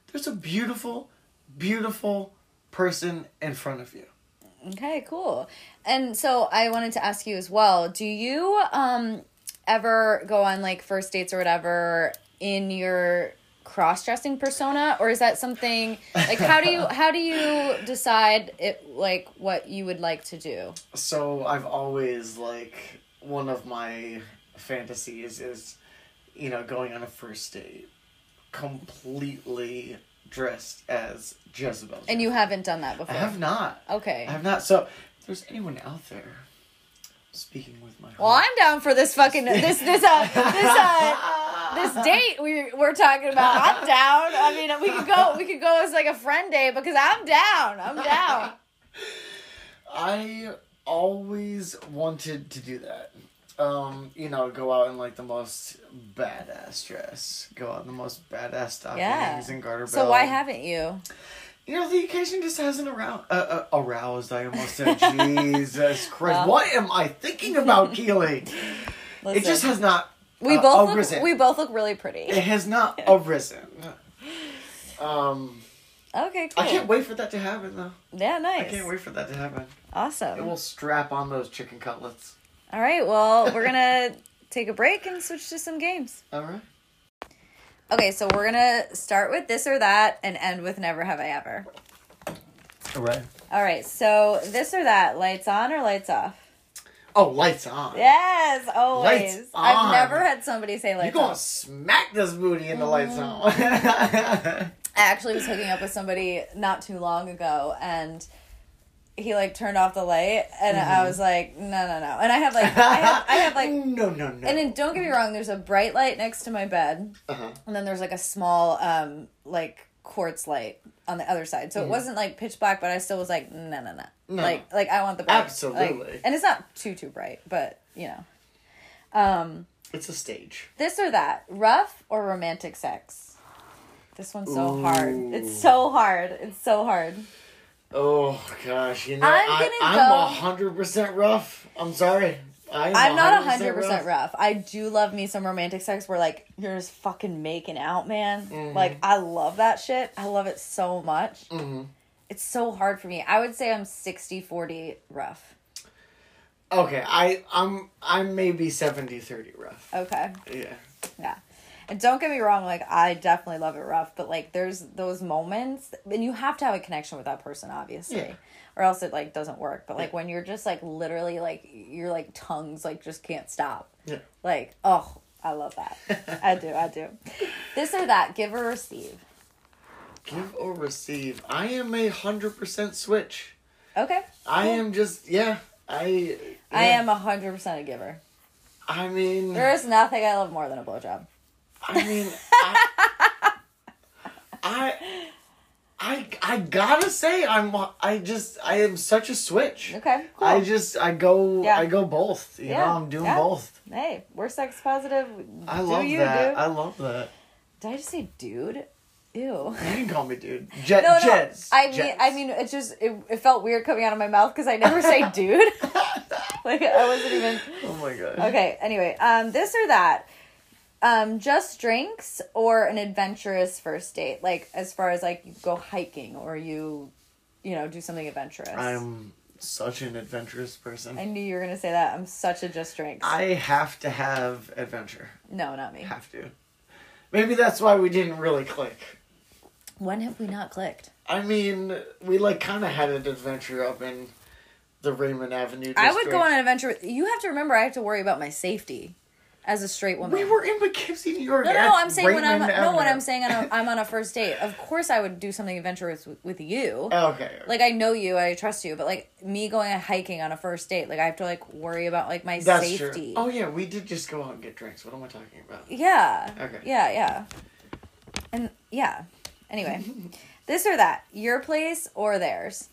there's a beautiful, beautiful person in front of you. Okay, cool. And so I wanted to ask you as well, do you um ever go on like first dates or whatever in your cross-dressing persona, or is that something like how do you how do you decide it like what you would like to do? So I've always like one of my fantasies is, you know, going on a first date completely dressed as Jezebel. And you haven't done that before? I have not. Okay. I have not. So if there's anyone out there speaking with my heart. Well, I'm down for this fucking this this uh this uh this date we we're talking about. I'm down. I mean, we could go we could go as like a friend date because I'm down. I'm down. I always wanted to do that. Um, you know, go out in like the most badass dress. Go out in the most badass stockings Yeah. and garter belt. So why haven't you? You know, the occasion just hasn't around, uh, uh, aroused, I almost said. Jesus Christ. Well. What am I thinking about, Keely? Listen, It just has not we uh, both arisen. look we both look really pretty. It has not arisen. Um, Okay, cool. I can't wait for that to happen, though. Yeah, nice. I can't wait for that to happen. Awesome. It will strap on those chicken cutlets. All right, well, we're gonna take a break and switch to some games. All right. Okay, so we're gonna start with this or that and end with never have I ever. All right. All right, so this or that, lights on or lights off? Oh, lights on. Yes, always. Lights I've on. never had somebody say lights You're going to off. smack this booty in the lights on. I actually was hooking up with somebody not too long ago, and he like turned off the light, and mm-hmm. I was like, no, no, no. And I have like, I have, I have like, no, no, no. And then don't get me wrong, there's a bright light next to my bed, uh-huh. and then there's like a small, um, like quartz light on the other side. So mm-hmm. it wasn't like pitch black, but I still was like, no, no, no. No. Like, like I want the bright. Absolutely. Like, and it's not too, too bright, but you know. Um, it's a stage. This or that, rough or romantic sex? This one's so Ooh. hard. It's so hard. It's so hard. Oh gosh, you know, I'm I, gonna I'm go- a hundred percent rough. I'm sorry. I'm, I'm not a one hundred percent rough. I do love me some romantic sex where, like, you're just fucking making out, man. Mm-hmm. Like, I love that shit. I love it so much. Mm-hmm. It's so hard for me. I would say I'm sixty forty rough. Okay, I, I'm I'm maybe seventy thirty rough. Okay. Yeah. Yeah. And don't get me wrong, like, I definitely love it rough, but, like, there's those moments, and you have to have a connection with that person, obviously. Yeah. Or else it, like, doesn't work. But, like, when you're just, like, literally, like, your, like, tongues, like, just can't stop. Yeah. Like, oh, I love that. I do, I do. This or that, give or receive? Give or receive. I am a hundred percent switch. Okay. I cool. am just, yeah, I... Yeah. I am a hundred percent a giver. I mean... There is nothing I love more than a blowjob. I mean, I, I, I, I gotta say, I'm, I just, I am such a switch. Okay, cool. I just, I go, Yeah. I go both. You Yeah, know, I'm doing yeah. both. Hey, we're sex positive. I Do love you, that. Dude. I love that. Did I just say dude? Ew. You can call me dude. Jet, No, no. Jets. I mean, Jets. I mean, it just it, it felt weird coming out of my mouth because I never say dude. Like I wasn't even. Oh my gosh. Okay. Anyway, um, this or that, um, just drinks or an adventurous first date. Like as far as like you go hiking or you, you know, do something adventurous. I'm such an adventurous person. I knew you were gonna say that. I'm such a just drinks. I have to have adventure. No, not me. Have to. Maybe that's why we didn't really click. When have we not clicked? I mean, we like kind of had an adventure up in the Raymond Avenue district. I would go on an adventure with you. Have to remember, I have to worry about my safety as a straight woman. We were in Poughkeepsie, New York. No, no, at no. I'm saying when I'm Raymond no, when Avenue. I'm saying on a, I'm on a first date. Of course, I would do something adventurous with, with you. Okay, okay. Like I know you, I trust you, but like me going hiking on a first date, like I have to like worry about like my That's safety. true. Oh yeah, we did just go out and get drinks. What am I talking about? Yeah. Okay. Yeah, yeah. And yeah. Anyway, this or that, your place or theirs?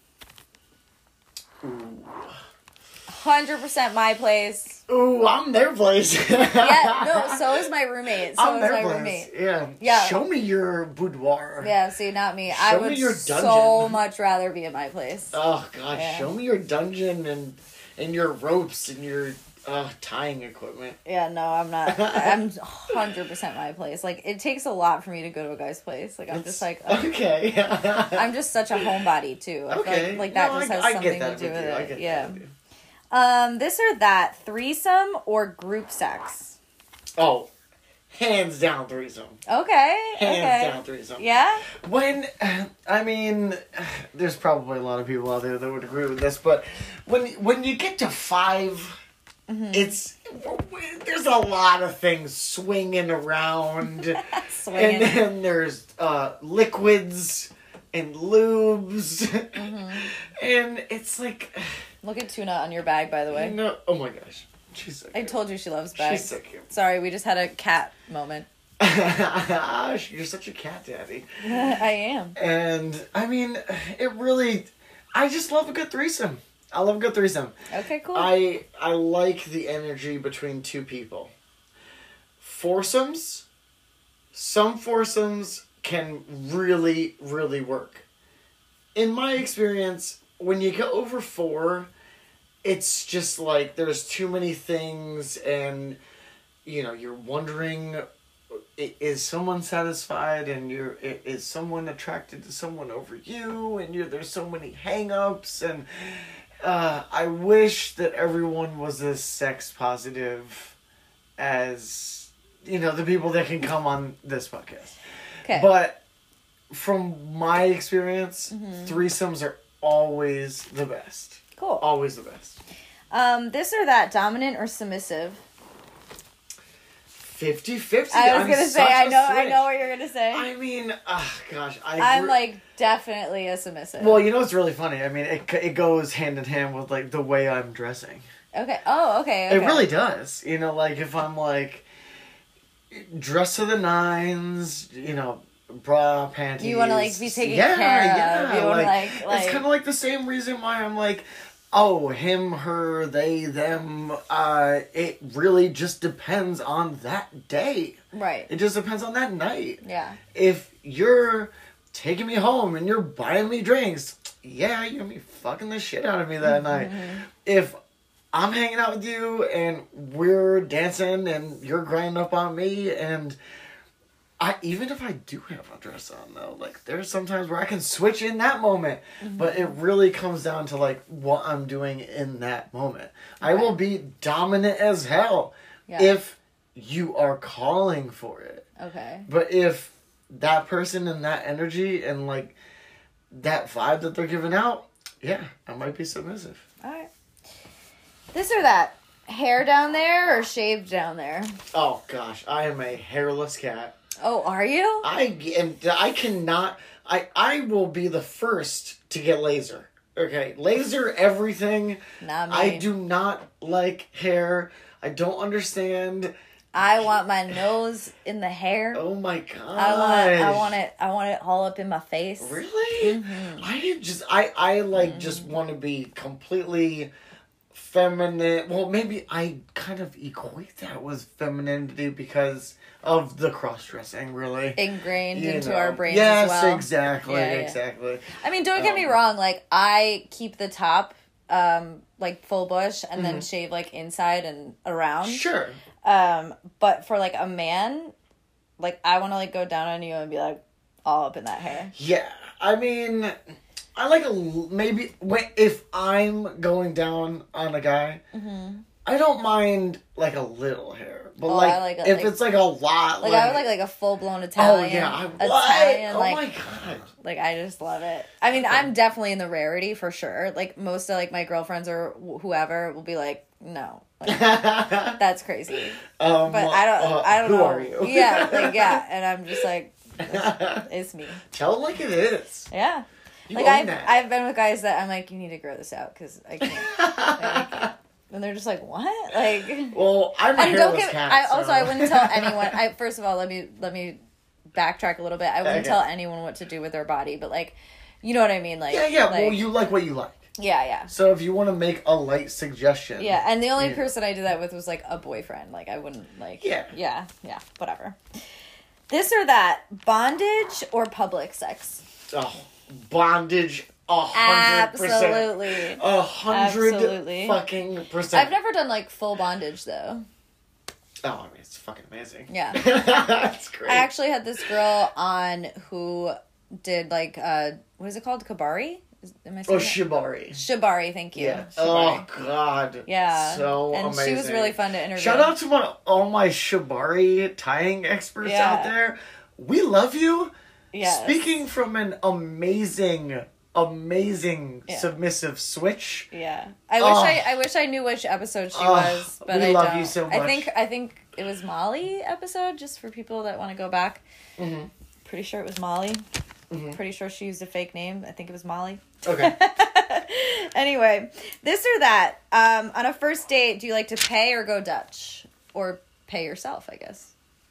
Ooh. Hundred percent my place. Ooh, I'm their place. Yeah, no. So is my roommate. So I'm is their my place. roommate. Yeah. Yeah. Show me your boudoir. Yeah. See, not me. I Show me would your so dungeon. much rather be at my place. Oh gosh, Yeah. show me your dungeon and and your ropes and your uh, tying equipment. Yeah, no, I'm not. I'm one hundred percent my place. Like, it takes a lot for me to go to a guy's place. Like, I'm It's, just like... I'm, okay. I'm just such a homebody, too. I okay. feel like, like that no, just I, has I something get that to do with you. I it. get Yeah. that with you. Um, this or that, threesome or group sex? Oh, hands down threesome. Okay. Hands okay. down threesome. Yeah? When, I mean, there's probably a lot of people out there that would agree with this, but when when you get to five, mm-hmm. it's, there's a lot of things swinging around. Swinging. And then there's uh, liquids and lubes. Mm-hmm. And it's like... Look at Tuna on your bag, by the way. No, oh my gosh. She's so cute. I told you she loves bags. She's so cute. Sorry, we just had a cat moment. You're such a cat daddy. I am. And, I mean, it really... I just love a good threesome. I love a good threesome. Okay, cool. I I like the energy between two people. Foursomes, some foursomes can really, really work. In my experience, when you go over four... It's just like there's too many things and, you know, you're wondering, is someone satisfied and you're, is someone attracted to someone over you and you're, there's so many hang-ups and uh, I wish that everyone was as sex positive as, you know, the people that can come on this podcast. Okay. But from my experience, mm-hmm. threesomes are always the best. Cool. Always the best. Um, this or that, dominant or submissive? fifty-fifty. I was I'm gonna say, I know, switch. I know what you're gonna say. I mean, oh gosh, I. I'm agree. like definitely a submissive. Well, you know what's really funny? I mean, it it goes hand in hand with like the way I'm dressing. Okay. Oh, okay. okay. It really does. You know, like if I'm like dressed to the nines, you know. Bra, panties. You want to like be taken yeah, care yeah, of. You want to like, like, like. It's kind of like the same reason why I'm like, oh, him, her, they, them. Uh, it really just depends on that day. Right. It just depends on that night. Yeah. If you're taking me home and you're buying me drinks, yeah, you're gonna be fucking the shit out of me that night. If I'm hanging out with you and we're dancing and you're grinding up on me and. I even if I do have a dress on though, like there's sometimes where I can switch in that moment, mm-hmm. but it really comes down to like what I'm doing in that moment. Okay. I will be dominant as hell yeah. if you are calling for it. Okay. But if that person and that energy and like that vibe that they're giving out, yeah, I might be submissive. All right. This or that, hair down there or shaved down there? Oh gosh, I am a hairless cat. Oh, are you? I am. I cannot. I I will be the first to get laser. Okay, laser everything. Not me. I do not like hair. I don't understand. I want my nose in the hair. Oh my god! I want. I want it. I want it all up in my face. Really? Mm-hmm. I just. I. I like mm-hmm. just want to be completely feminine. Well, maybe I kind of equate that with femininity because. Of the cross-dressing, really. Ingrained you into know. our brains yes, as well. Yes, exactly, yeah, yeah. exactly. I mean, don't get um, me wrong, like, I keep the top, um, like, full bush, and mm-hmm. then shave, like, inside and around. Sure. Um, but for, like, a man, like, I want to, like, go down on you and be, like, all up in that hair. Yeah, I mean, I like a, maybe, if I'm going down on a guy, mm-hmm. I don't mind, like, a little hair. But, oh, like, like a, if like, it's, like, a lot, like... Like, I would like, like, a full-blown Oh, Italian. yeah. I, Italian, what? Like, oh, my God. Like, I just love it. I mean, okay. I'm definitely in the rarity, for sure. Like, most of, like, my girlfriends or wh- whoever will be like, no. Like, that's crazy. Um, but I don't, uh, I don't who know. Who are you? Yeah, like, yeah. And I'm just like, it's, it's me. Tell it like it is. Yeah. You like, own I've, that. I've been with guys that I'm like, you need to grow this out, because I can't. Like, I can't. And they're just like, what? Like, well, I'm a and hairless don't get, cat. I, so. Also, I wouldn't tell anyone. I first of all, let me let me backtrack a little bit. I wouldn't okay. tell anyone what to do with their body, but like, you know what I mean? Like, yeah, yeah. Like, well, you like what you like. Yeah, yeah. So if you want to make a light suggestion, yeah. And the only yeah. person I did that with was like a boyfriend. Like, I wouldn't like. Yeah. Yeah, yeah. Whatever. This or that, bondage or public sex? Oh, bondage A hundred percent. Absolutely. A hundred Absolutely. fucking percent. I've never done like full bondage though. Oh, I mean, it's fucking amazing. Yeah. That's great. I actually had this girl on who did like uh what is it called? Kabari? Is, am I saying Oh, that? Shibari. Shibari, thank you. Yeah. Shibari. Oh, God. Yeah. So and amazing. she was really fun to interview. Shout out to my, all my Shibari tying experts Yeah. out there. We love you. Yes. Speaking from an amazing, amazing Yeah. submissive switch. Yeah. I wish Oh. I I wish I knew which episode she Oh, was, but we I love don't. you so I much. think I think it was Molly episode, just for people that want to go back. Mm-hmm. Pretty sure it was Molly. Mm-hmm. Pretty sure she used a fake name. I think it was Molly. Okay. Anyway, this or that. Um, on a first date, do you like to pay or go Dutch? Or pay yourself, I guess.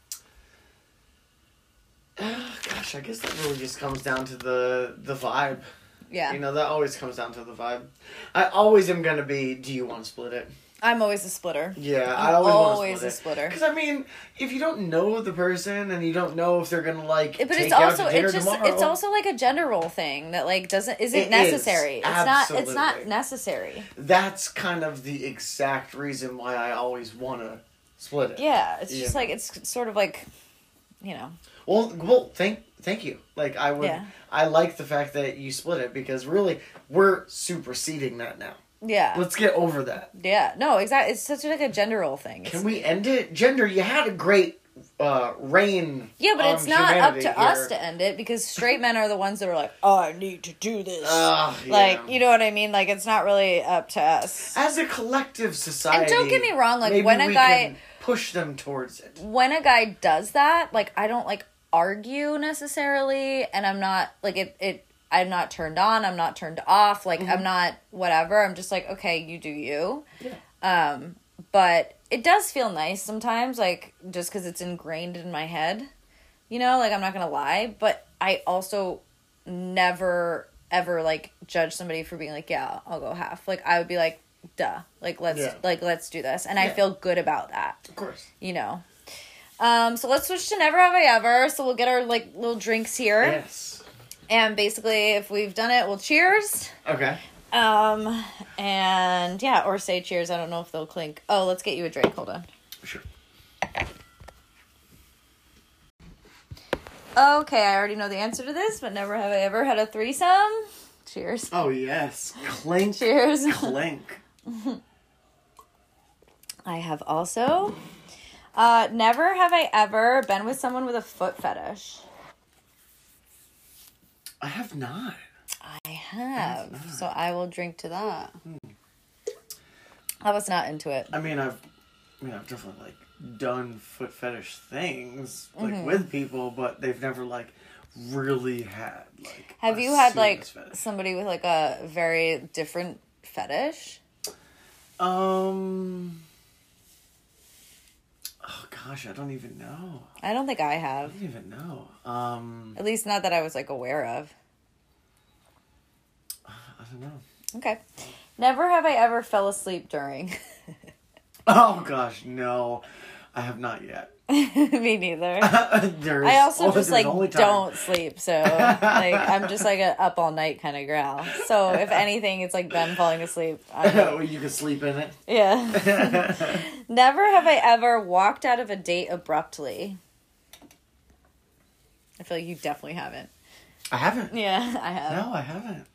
Gosh, I guess that really just comes down to the the vibe. Yeah. You know, that always comes down to the vibe. I always am going to be, do you want to split it? I'm always a splitter. Yeah, I I'm always, always want to a split splitter. Because, I mean, if you don't know the person and you don't know if they're going to, like, But take it's you out also to dinner it's just tomorrow. it's also like a gender role thing that like doesn't isn't It necessary. is. It's not it's not Absolutely. necessary. That's kind of the exact reason why I always want to split it. Yeah, it's just Yeah. like it's sort of like, you know. Well, well, thank thank you. Like, I would, Yeah. I like the fact that you split it because really, we're superseding that now. Yeah. Let's get over that. Yeah. No, exactly. It's such like a gender role thing. It's- Can we end it? Gender, you had a great uh, reign. yeah, but on it's not up to humanity us here. to end it because straight men are the ones that are like, oh, I need to do this. Ugh, Like, yeah. you know what I mean? Like, it's not really up to us. As a collective society. And don't get me wrong, like, maybe when a we guy- can push them towards it. When a guy does that, like, I don't, like, argue necessarily, and I'm not, like, it, it I'm not turned on, I'm not turned off, like, Mm-hmm. I'm not whatever. I'm just like, okay, you do you. Yeah. Um, but it does feel nice sometimes, like, just because it's ingrained in my head. You know, like, I'm not gonna lie, but I also never, ever, like, judge somebody for being like, yeah, I'll go half. Like, I would be like, duh. Like, let's, Yeah. like, let's do this. And I Yeah. feel good about that, Of course. you know. Um, so let's switch to Never Have I Ever. So we'll get our, like, little drinks here. Yes. And basically, if we've done it, we'll cheers. Okay. Um, and yeah, or say cheers. I don't know if they'll clink. Oh, let's get you a drink. Hold on. Sure. Okay, I already know the answer to this, but never have I ever had a threesome. Cheers. Oh, yes. Clink. Cheers. Clink. I have also, uh, never have I ever been with someone with a foot fetish. I have not. I have, so I will drink to that. I was not into it. I mean, I've, I mean, I've definitely, like, done foot fetish things, like, Mm-hmm. with people, but they've never, like, really had, like, Have a you had like serious fetish. somebody with like a very different fetish? Um. Oh gosh, I don't even know. I don't think I I have. don't even know. Um. At least not that I was like aware of. I don't know. Okay. Never have I ever fell asleep during. Oh gosh, no, I have not yet. Me neither. There's, I also oh, just there's like only time. don't sleep, so like I'm just like a up all night kind of gal. So if anything, it's like them falling asleep. Well, I'm, you can sleep in it. yeah. Never have I ever walked out of a date abruptly. I feel like you definitely haven't. I haven't. Yeah, I have. No, I haven't.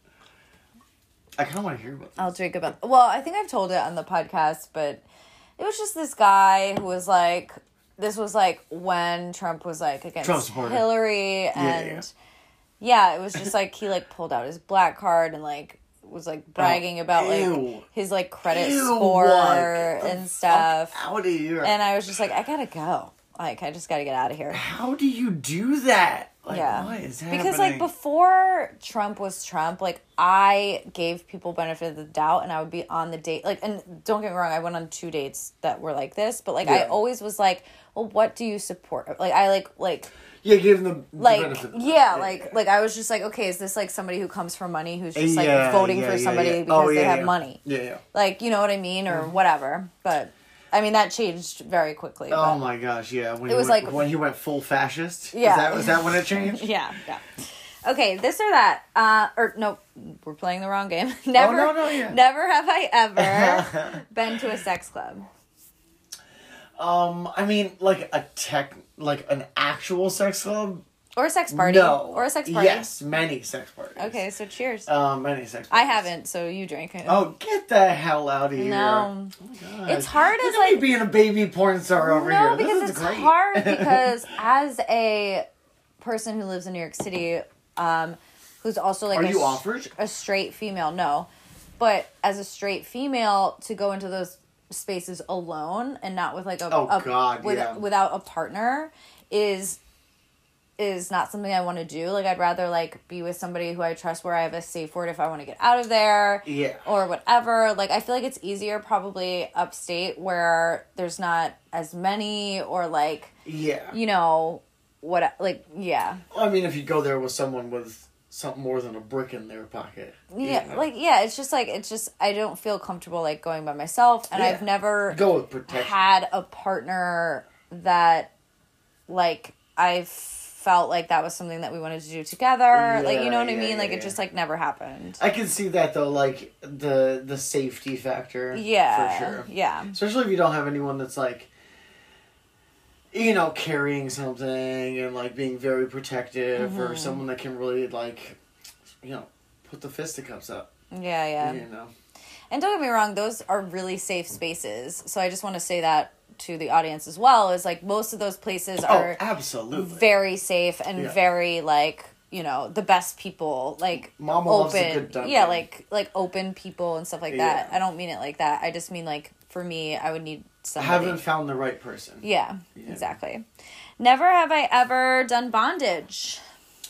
I kind of want to hear about this. I'll drink about. Well, I think I've told it on the podcast, but it was just this guy who was like, this was like when Trump was like Trump against supporter. Hillary, yeah, and yeah, it was just like he like pulled out his black card and like was like bragging about like ew. his like credit Ew, score what the and stuff, fuck out of here. and I was just like, I gotta go. Like, I just gotta get out of here. How do you do that? Like, Yeah. what is happening? Because, like, before Trump was Trump, like, I gave people benefit of the doubt and I would be on the date. Like, and don't get me wrong, I went on two dates that were like this, but, like, I Yeah. always was like, well, what do you support? Like, I, like, like, Yeah, give them the, the like, benefit of the doubt. yeah, like, like, I was just like, okay, is this, like, somebody who comes for money who's just, like, Yeah, voting yeah, for yeah, somebody yeah. because Oh, they yeah, have yeah. money? Yeah, yeah. Like, you know what I mean? Or whatever. But, I mean, that changed very quickly. Oh but- my gosh, yeah. When It he was went, like- when he went full fascist. Yeah. Is that, was that when it changed? Yeah, yeah. Okay, this or that. Uh, or no, we're playing the wrong game. Never, oh, no, no, yeah. never have I ever been to a sex club. Um, I mean, like a tech, like an actual sex club. Or a sex party. No. Or a sex party. Yes, many sex parties. Okay, so cheers. Um, many sex parties. I haven't, so you drink it. Oh, get the hell out of here. No. Oh it's hard Look as at like... me being a baby porn star over no, here. This because is it's great. hard because as a person who lives in New York City, um, who's also like Are a, you offered? a straight female, no. But as a straight female, to go into those spaces alone and not with like a... Oh, a, God, with, yeah. Without a partner is... is not something I want to do. Like, I'd rather, like, be with somebody who I trust where I have a safe word if I want to get out of there. Yeah. Or whatever. Like, I feel like it's easier probably upstate where there's not as many or, like... Yeah. You know, what... Like, yeah. I mean, if you go there with someone with something more than a brick in their pocket. Yeah, you know. like, yeah, it's just, like, it's just... I don't feel comfortable, like, going by myself. And Yeah. I've never Go with protection. had a partner that, like, I've... felt like that was something that we wanted to do together. Yeah, like, you know what I yeah, mean? yeah, like, yeah. it just, like, never happened. I can see that, though, like, the the safety factor. Yeah. For sure. Yeah. Especially if you don't have anyone that's, like, you know, carrying something and, like, being very protective Mm-hmm. or someone that can really, like, you know, put the fisticuffs up. Yeah, yeah. You know? And don't get me wrong, those are really safe spaces. So I just want to say that to the audience as well, is, like, most of those places are Oh, absolutely. very safe and Yeah. very, like, you know, the best people, like, Mama open. loves a good dumpling. Yeah, like, like open people and stuff like that. Yeah. I don't mean it like that. I just mean, like, for me, I would need somebody. Haven't found the right person. Yeah, Yeah. exactly. Never have I ever done bondage.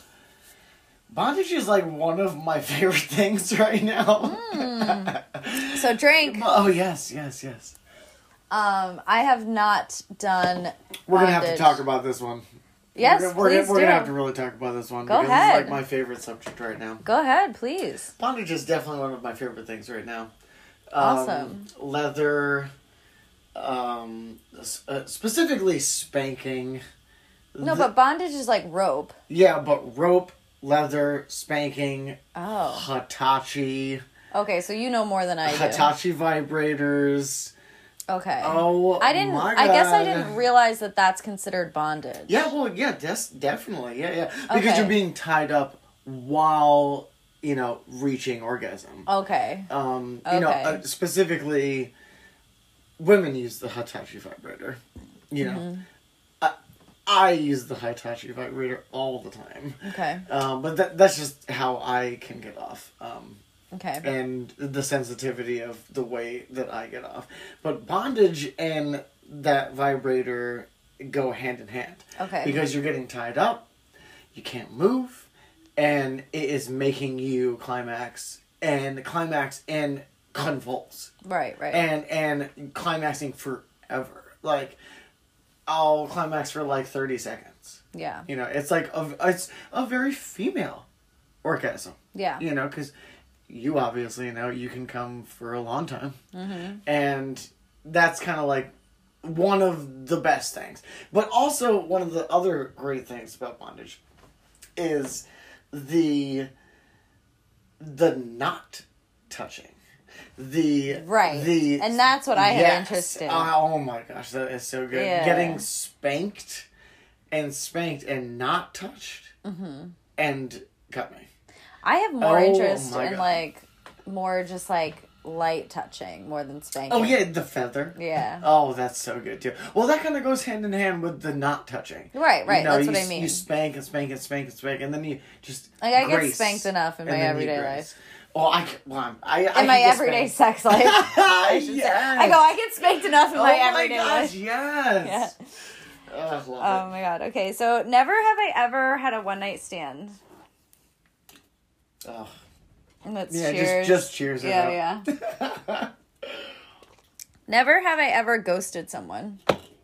Bondage is, like, one of my favorite things right now. Mm. So drink. Oh, yes, yes, yes. Um, I have not done. We're going to have to bondage. talk about this one. Yes, we're, we're, please we're do. gonna have to really talk about this one Go because ahead. it's like my favorite subject right now. Go ahead, please. Bondage is definitely one of my favorite things right now. Um, Awesome. Leather, um, uh, specifically spanking. No, The- but bondage is like rope. yeah, but rope, leather, spanking, Oh. Hitachi, Okay, so you know more than I do. Hitachi vibrators. Okay. Oh, I didn't. my I guess I God. didn't realize that that's considered bondage. Yeah, well, yeah, des- definitely, yeah, yeah, because Okay. you're being tied up while you know reaching orgasm. Okay. Um, you know, Okay. uh, specifically, women use the Hitachi vibrator. You know, Mm-hmm. I, I use the Hitachi vibrator all the time. Okay. Um, but that that's just how I can get off. Um, Okay. and the sensitivity of the way that I get off. But bondage and that vibrator go hand in hand. Okay. Because you're getting tied up, you can't move, and it is making you climax and climax and convulse. Right. Right. And and climaxing forever. Like I'll climax for like thirty seconds. yeah. You know, it's like a it's a very female orgasm. Yeah. You know, because you obviously know you can come for a long time. Mm-hmm. And that's kind of like one of the best things. But also one of the other great things about bondage is the the not touching. The Right. the And that's what I had yes. interest in. Oh my gosh, that is so good. Yeah. Getting spanked and spanked and not touched Mm-hmm. and got me. I have more Oh, interest my in God. like more just like light touching more than spanking. Oh yeah, the feather. Yeah. Oh, that's so good too. Well, that kind of goes hand in hand with the not touching. Right, right. You know, That's you, what I s- mean. You spank and spank and spank and spank, and then you just Like, I get grace, spanked enough in my and then you everyday grace. life. Well, I, c- well, I'm- I, I In my can get everyday spanked. sex life. I should say. Yes. I go, I get spanked enough in Oh my my everyday gosh, life. yes. Yeah. Oh, I love Oh my god. Okay, so never have I ever had a one night stand. it. Oh. Let's Yeah, cheers. just just cheers it Yeah, up. yeah. Never have I ever ghosted someone.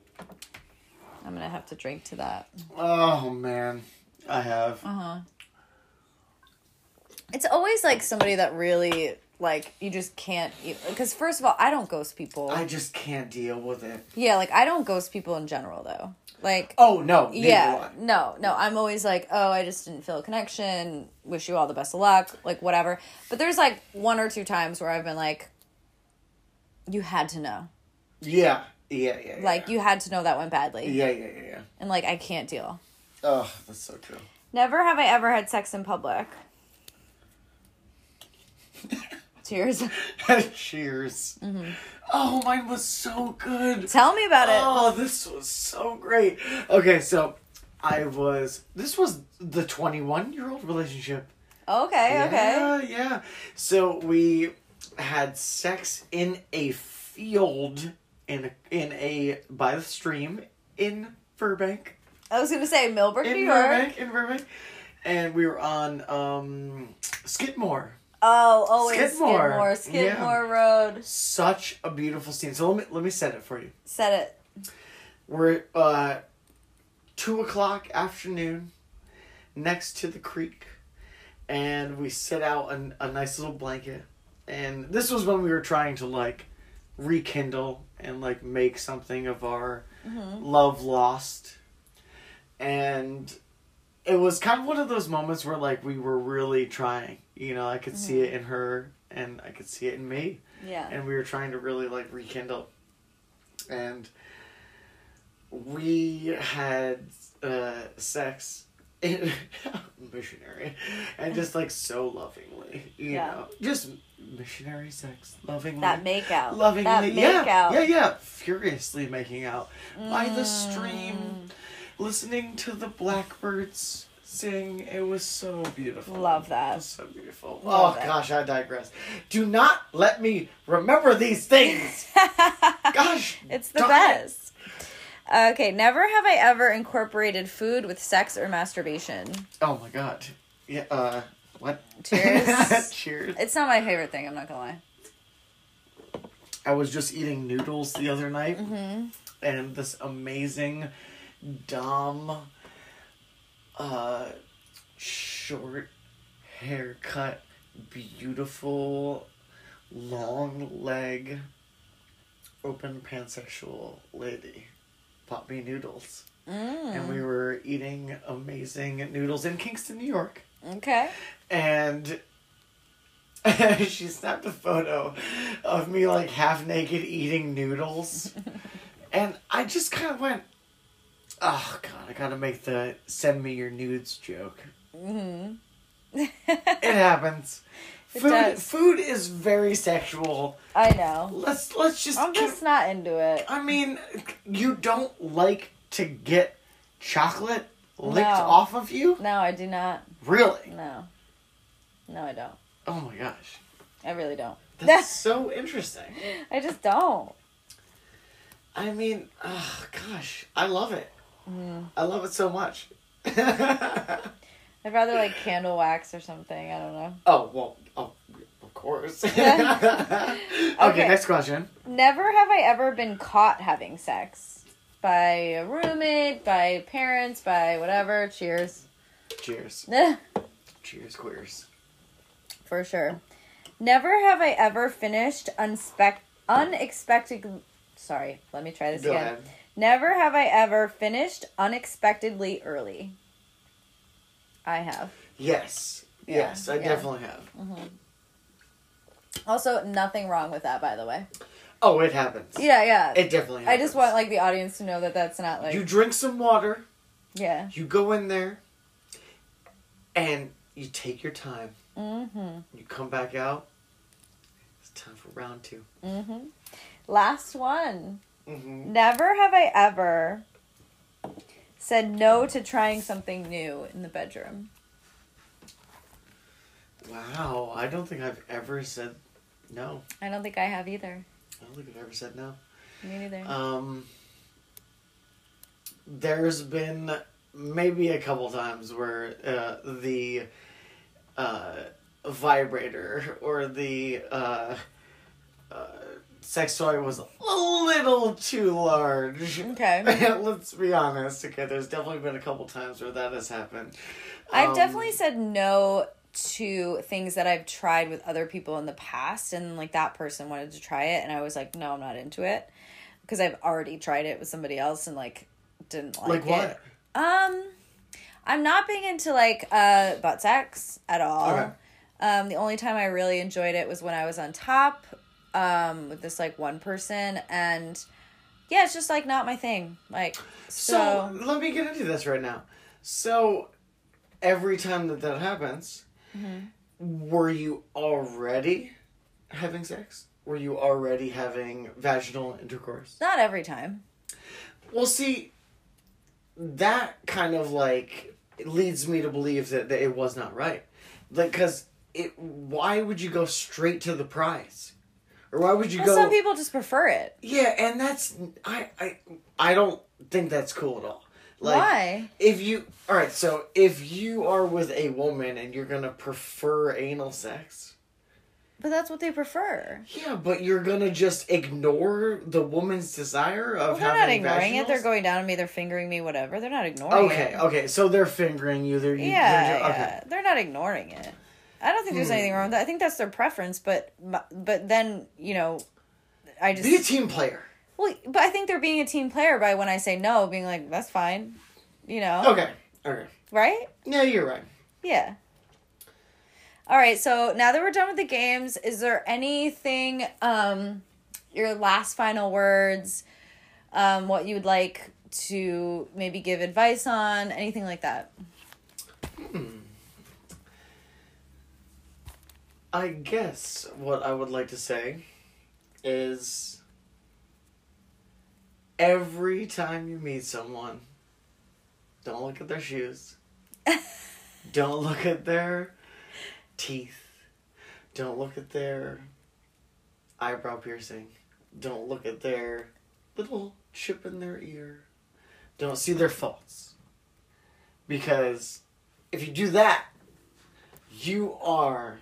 I'm gonna have to drink to that. Oh man, I have. Uh huh. It's always like somebody that really like, you just can't... Because, first of all, I don't ghost people. I just can't deal with it. Yeah, like, I don't ghost people in general, though. Like... Oh, no. Yeah. No, no. I'm always like, oh, I just didn't feel a connection. Wish you all the best of luck. Like, whatever. But there's, like, one or two times where I've been like, you had to know. Yeah. Yeah, yeah, yeah. Like, you had to know that went badly. Yeah, yeah, yeah, yeah. And, like, I can't deal. Oh, that's so true. Never have I ever had sex in public. Cheers. Cheers. Mm-hmm. Oh, mine was so good. Tell me about it. Oh, this was so great. Okay, so I was... This was the twenty-one-year-old relationship. Okay, yeah, okay. Yeah, yeah. So we had sex in a field in a, in a... by the stream in Burbank. I was going to say Millbrook, in New York. Burbank, in Burbank. And we were on um, Skidmore. Oh, always Skidmore. Skidmore. Skidmore yeah. Road. Such a beautiful scene. So let me let me set it for you. Set it. We're uh, two o'clock afternoon, next to the creek, and we set out an, a nice little blanket. And this was when we were trying to like rekindle and like make something of our mm-hmm. love lost. And it was kind of one of those moments where like we were really trying. You know, I could mm-hmm. see it in her, and I could see it in me. Yeah. And we were trying to really, like, rekindle. And we had uh, sex, in, missionary, and just, like, so lovingly, you yeah. know. Just missionary sex, lovingly. That make out. Lovingly. That make yeah, out. Yeah, yeah, furiously making out. Mm. By the stream, listening to the blackbirds sing. It was so beautiful. Love that. It was so beautiful. Love oh it. Gosh, I digress. Do not let me remember these things. Gosh, it's the best. It. Okay, never have I ever incorporated food with sex or masturbation. Oh my god. Yeah. Uh, what? Cheers. Cheers. It's not my favorite thing. I'm not gonna lie. I was just eating noodles the other night, mm-hmm. and this amazing Dom. Uh, short haircut, beautiful, long leg, open pansexual lady bought me noodles. Mm. And we were eating amazing noodles in Kingston, New York. Okay. And she snapped a photo of me like half naked eating noodles. And I just kind of went, oh, God, I gotta make the send me your nudes joke. Mm-hmm. It happens. It food does. Food is very sexual. I know. Let's let's just... I'm just can, not into it. I mean, you don't like to get chocolate licked no. off of you? No, I do not. Really? No. No, I don't. Oh my gosh. I really don't. That's so interesting. I just don't. I mean, oh gosh, I love it. Mm. I love it so much. I'd rather like candle wax or something. I don't know. Oh, well, oh, of course. okay, okay, next question. Never have I ever been caught having sex. By a roommate, by parents, by whatever. Cheers. Cheers. Cheers, queers. For sure. Never have I ever finished unspec- unexpected... Sorry, let me try this Go again. ahead. Never have I ever finished unexpectedly early. I have. Yes. Yeah, yes, I yeah. definitely have. Mm-hmm. Also, nothing wrong with that, by the way. Oh, it happens. Yeah, yeah. It definitely happens. I just want, like, the audience to know that that's not, like... You drink some water. Yeah. You go in there. And you take your time. Mm-hmm. You come back out. It's time for round two. Mm-hmm. Last one. Mm-hmm. Never have I ever said no to trying something new in the bedroom. Wow. I don't think I've ever said no. I don't think I have either. I don't think I've ever said no. Me neither. Um, there's been maybe a couple times where uh, the uh, vibrator or the uh, uh, sex toy was a little too large. Okay. Let's be honest. Okay, there's definitely been a couple times where that has happened. I've Um, definitely said no to things that I've tried with other people in the past, and like that person wanted to try it and I was like, no, I'm not into it because I've already tried it with somebody else and like didn't like, like what? it. Um, I'm not big into like uh butt sex at all. Okay. Um, the only time I really enjoyed it was when I was on top um with this like one person, and yeah, it's just like not my thing. Like so, so let me get into this right now. So every time that that happens, mm-hmm. were you already having sex? Were you already having vaginal intercourse? Not every time. Well, see, that kind of like leads me to believe that, that it was not right. Like, because it, why would you go straight to the prize? Or why would you well, go... Some people just prefer it. Yeah, and that's... I, I, I don't think that's cool at all. Like, why? If you... Alright, so if you are with a woman and you're gonna prefer anal sex... But that's what they prefer. Yeah, but you're gonna just ignore the woman's desire of well, they're having not ignoring vaginals? it. They're going down on me. They're fingering me. Whatever. They're not ignoring okay, it. Okay, okay. So they're fingering you. They're yeah, they're, yeah. Okay. They're not ignoring it. I don't think there's anything wrong with that. I think that's their preference. But but then you know, I just be a team player. Well, but I think they're being a team player by when I say no, being like that's fine. You know. Okay. Okay. Right? Yeah, you're right. Yeah. All right, so now that we're done with the games, is there anything, um, your last final words, um, what you would like to maybe give advice on, anything like that? Hmm. I guess what I would like to say is every time you meet someone, don't look at their shoes. Don't look at their teeth. Don't look at their eyebrow piercing. Don't look at their little chip in their ear. Don't see their faults. Because if you do that, you are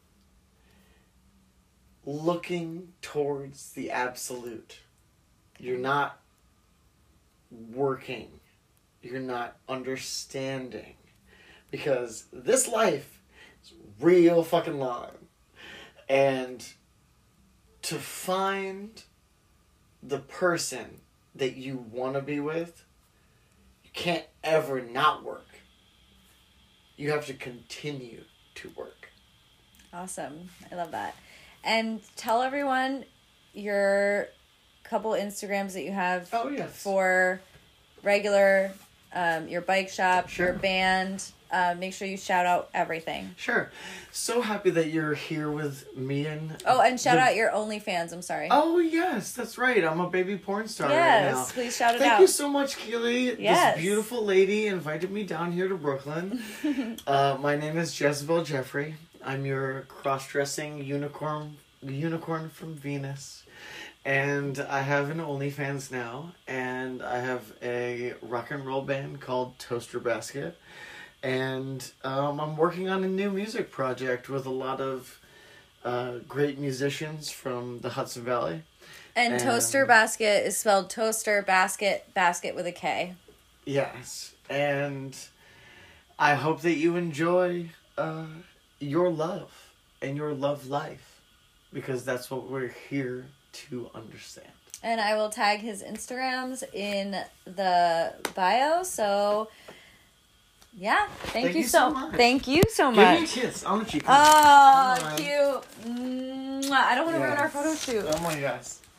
looking towards the absolute. You're not working. You're not understanding. Because this life is real fucking long. And to find the person that you want to be with, you can't ever not work. You have to continue to work. Awesome. I love that. And tell everyone your couple Instagrams that you have oh, yes. for regular, um, your bike shop, sure. your band. Uh, make sure you shout out everything. Sure. So happy that you're here with me and... Oh, and shout the... out your OnlyFans. I'm sorry. Oh, yes. That's right. I'm a baby porn star yes, right now. Yes, please shout it Thank out. Thank you so much, Keely. Yes. This beautiful lady invited me down here to Brooklyn. uh, my name is Jezebel Jeffrey. I'm your cross-dressing unicorn, unicorn from Venus. And I have an OnlyFans now. And I have a rock and roll band called Toaster Basket. And um, I'm working on a new music project with a lot of uh, great musicians from the Hudson Valley. And, and Toaster Basket is spelled Toaster Basket, basket with a K. Yes. And I hope that you enjoy uh, your love and your love life. Because that's what we're here to understand. And I will tag his Instagrams in the bio, so... Yeah, thank, thank you, you so, so much. Thank you so much. Give me a kiss on the cheek. Oh, cute. Mwah. I don't want to yeah. ruin our photo shoot. Oh my gosh.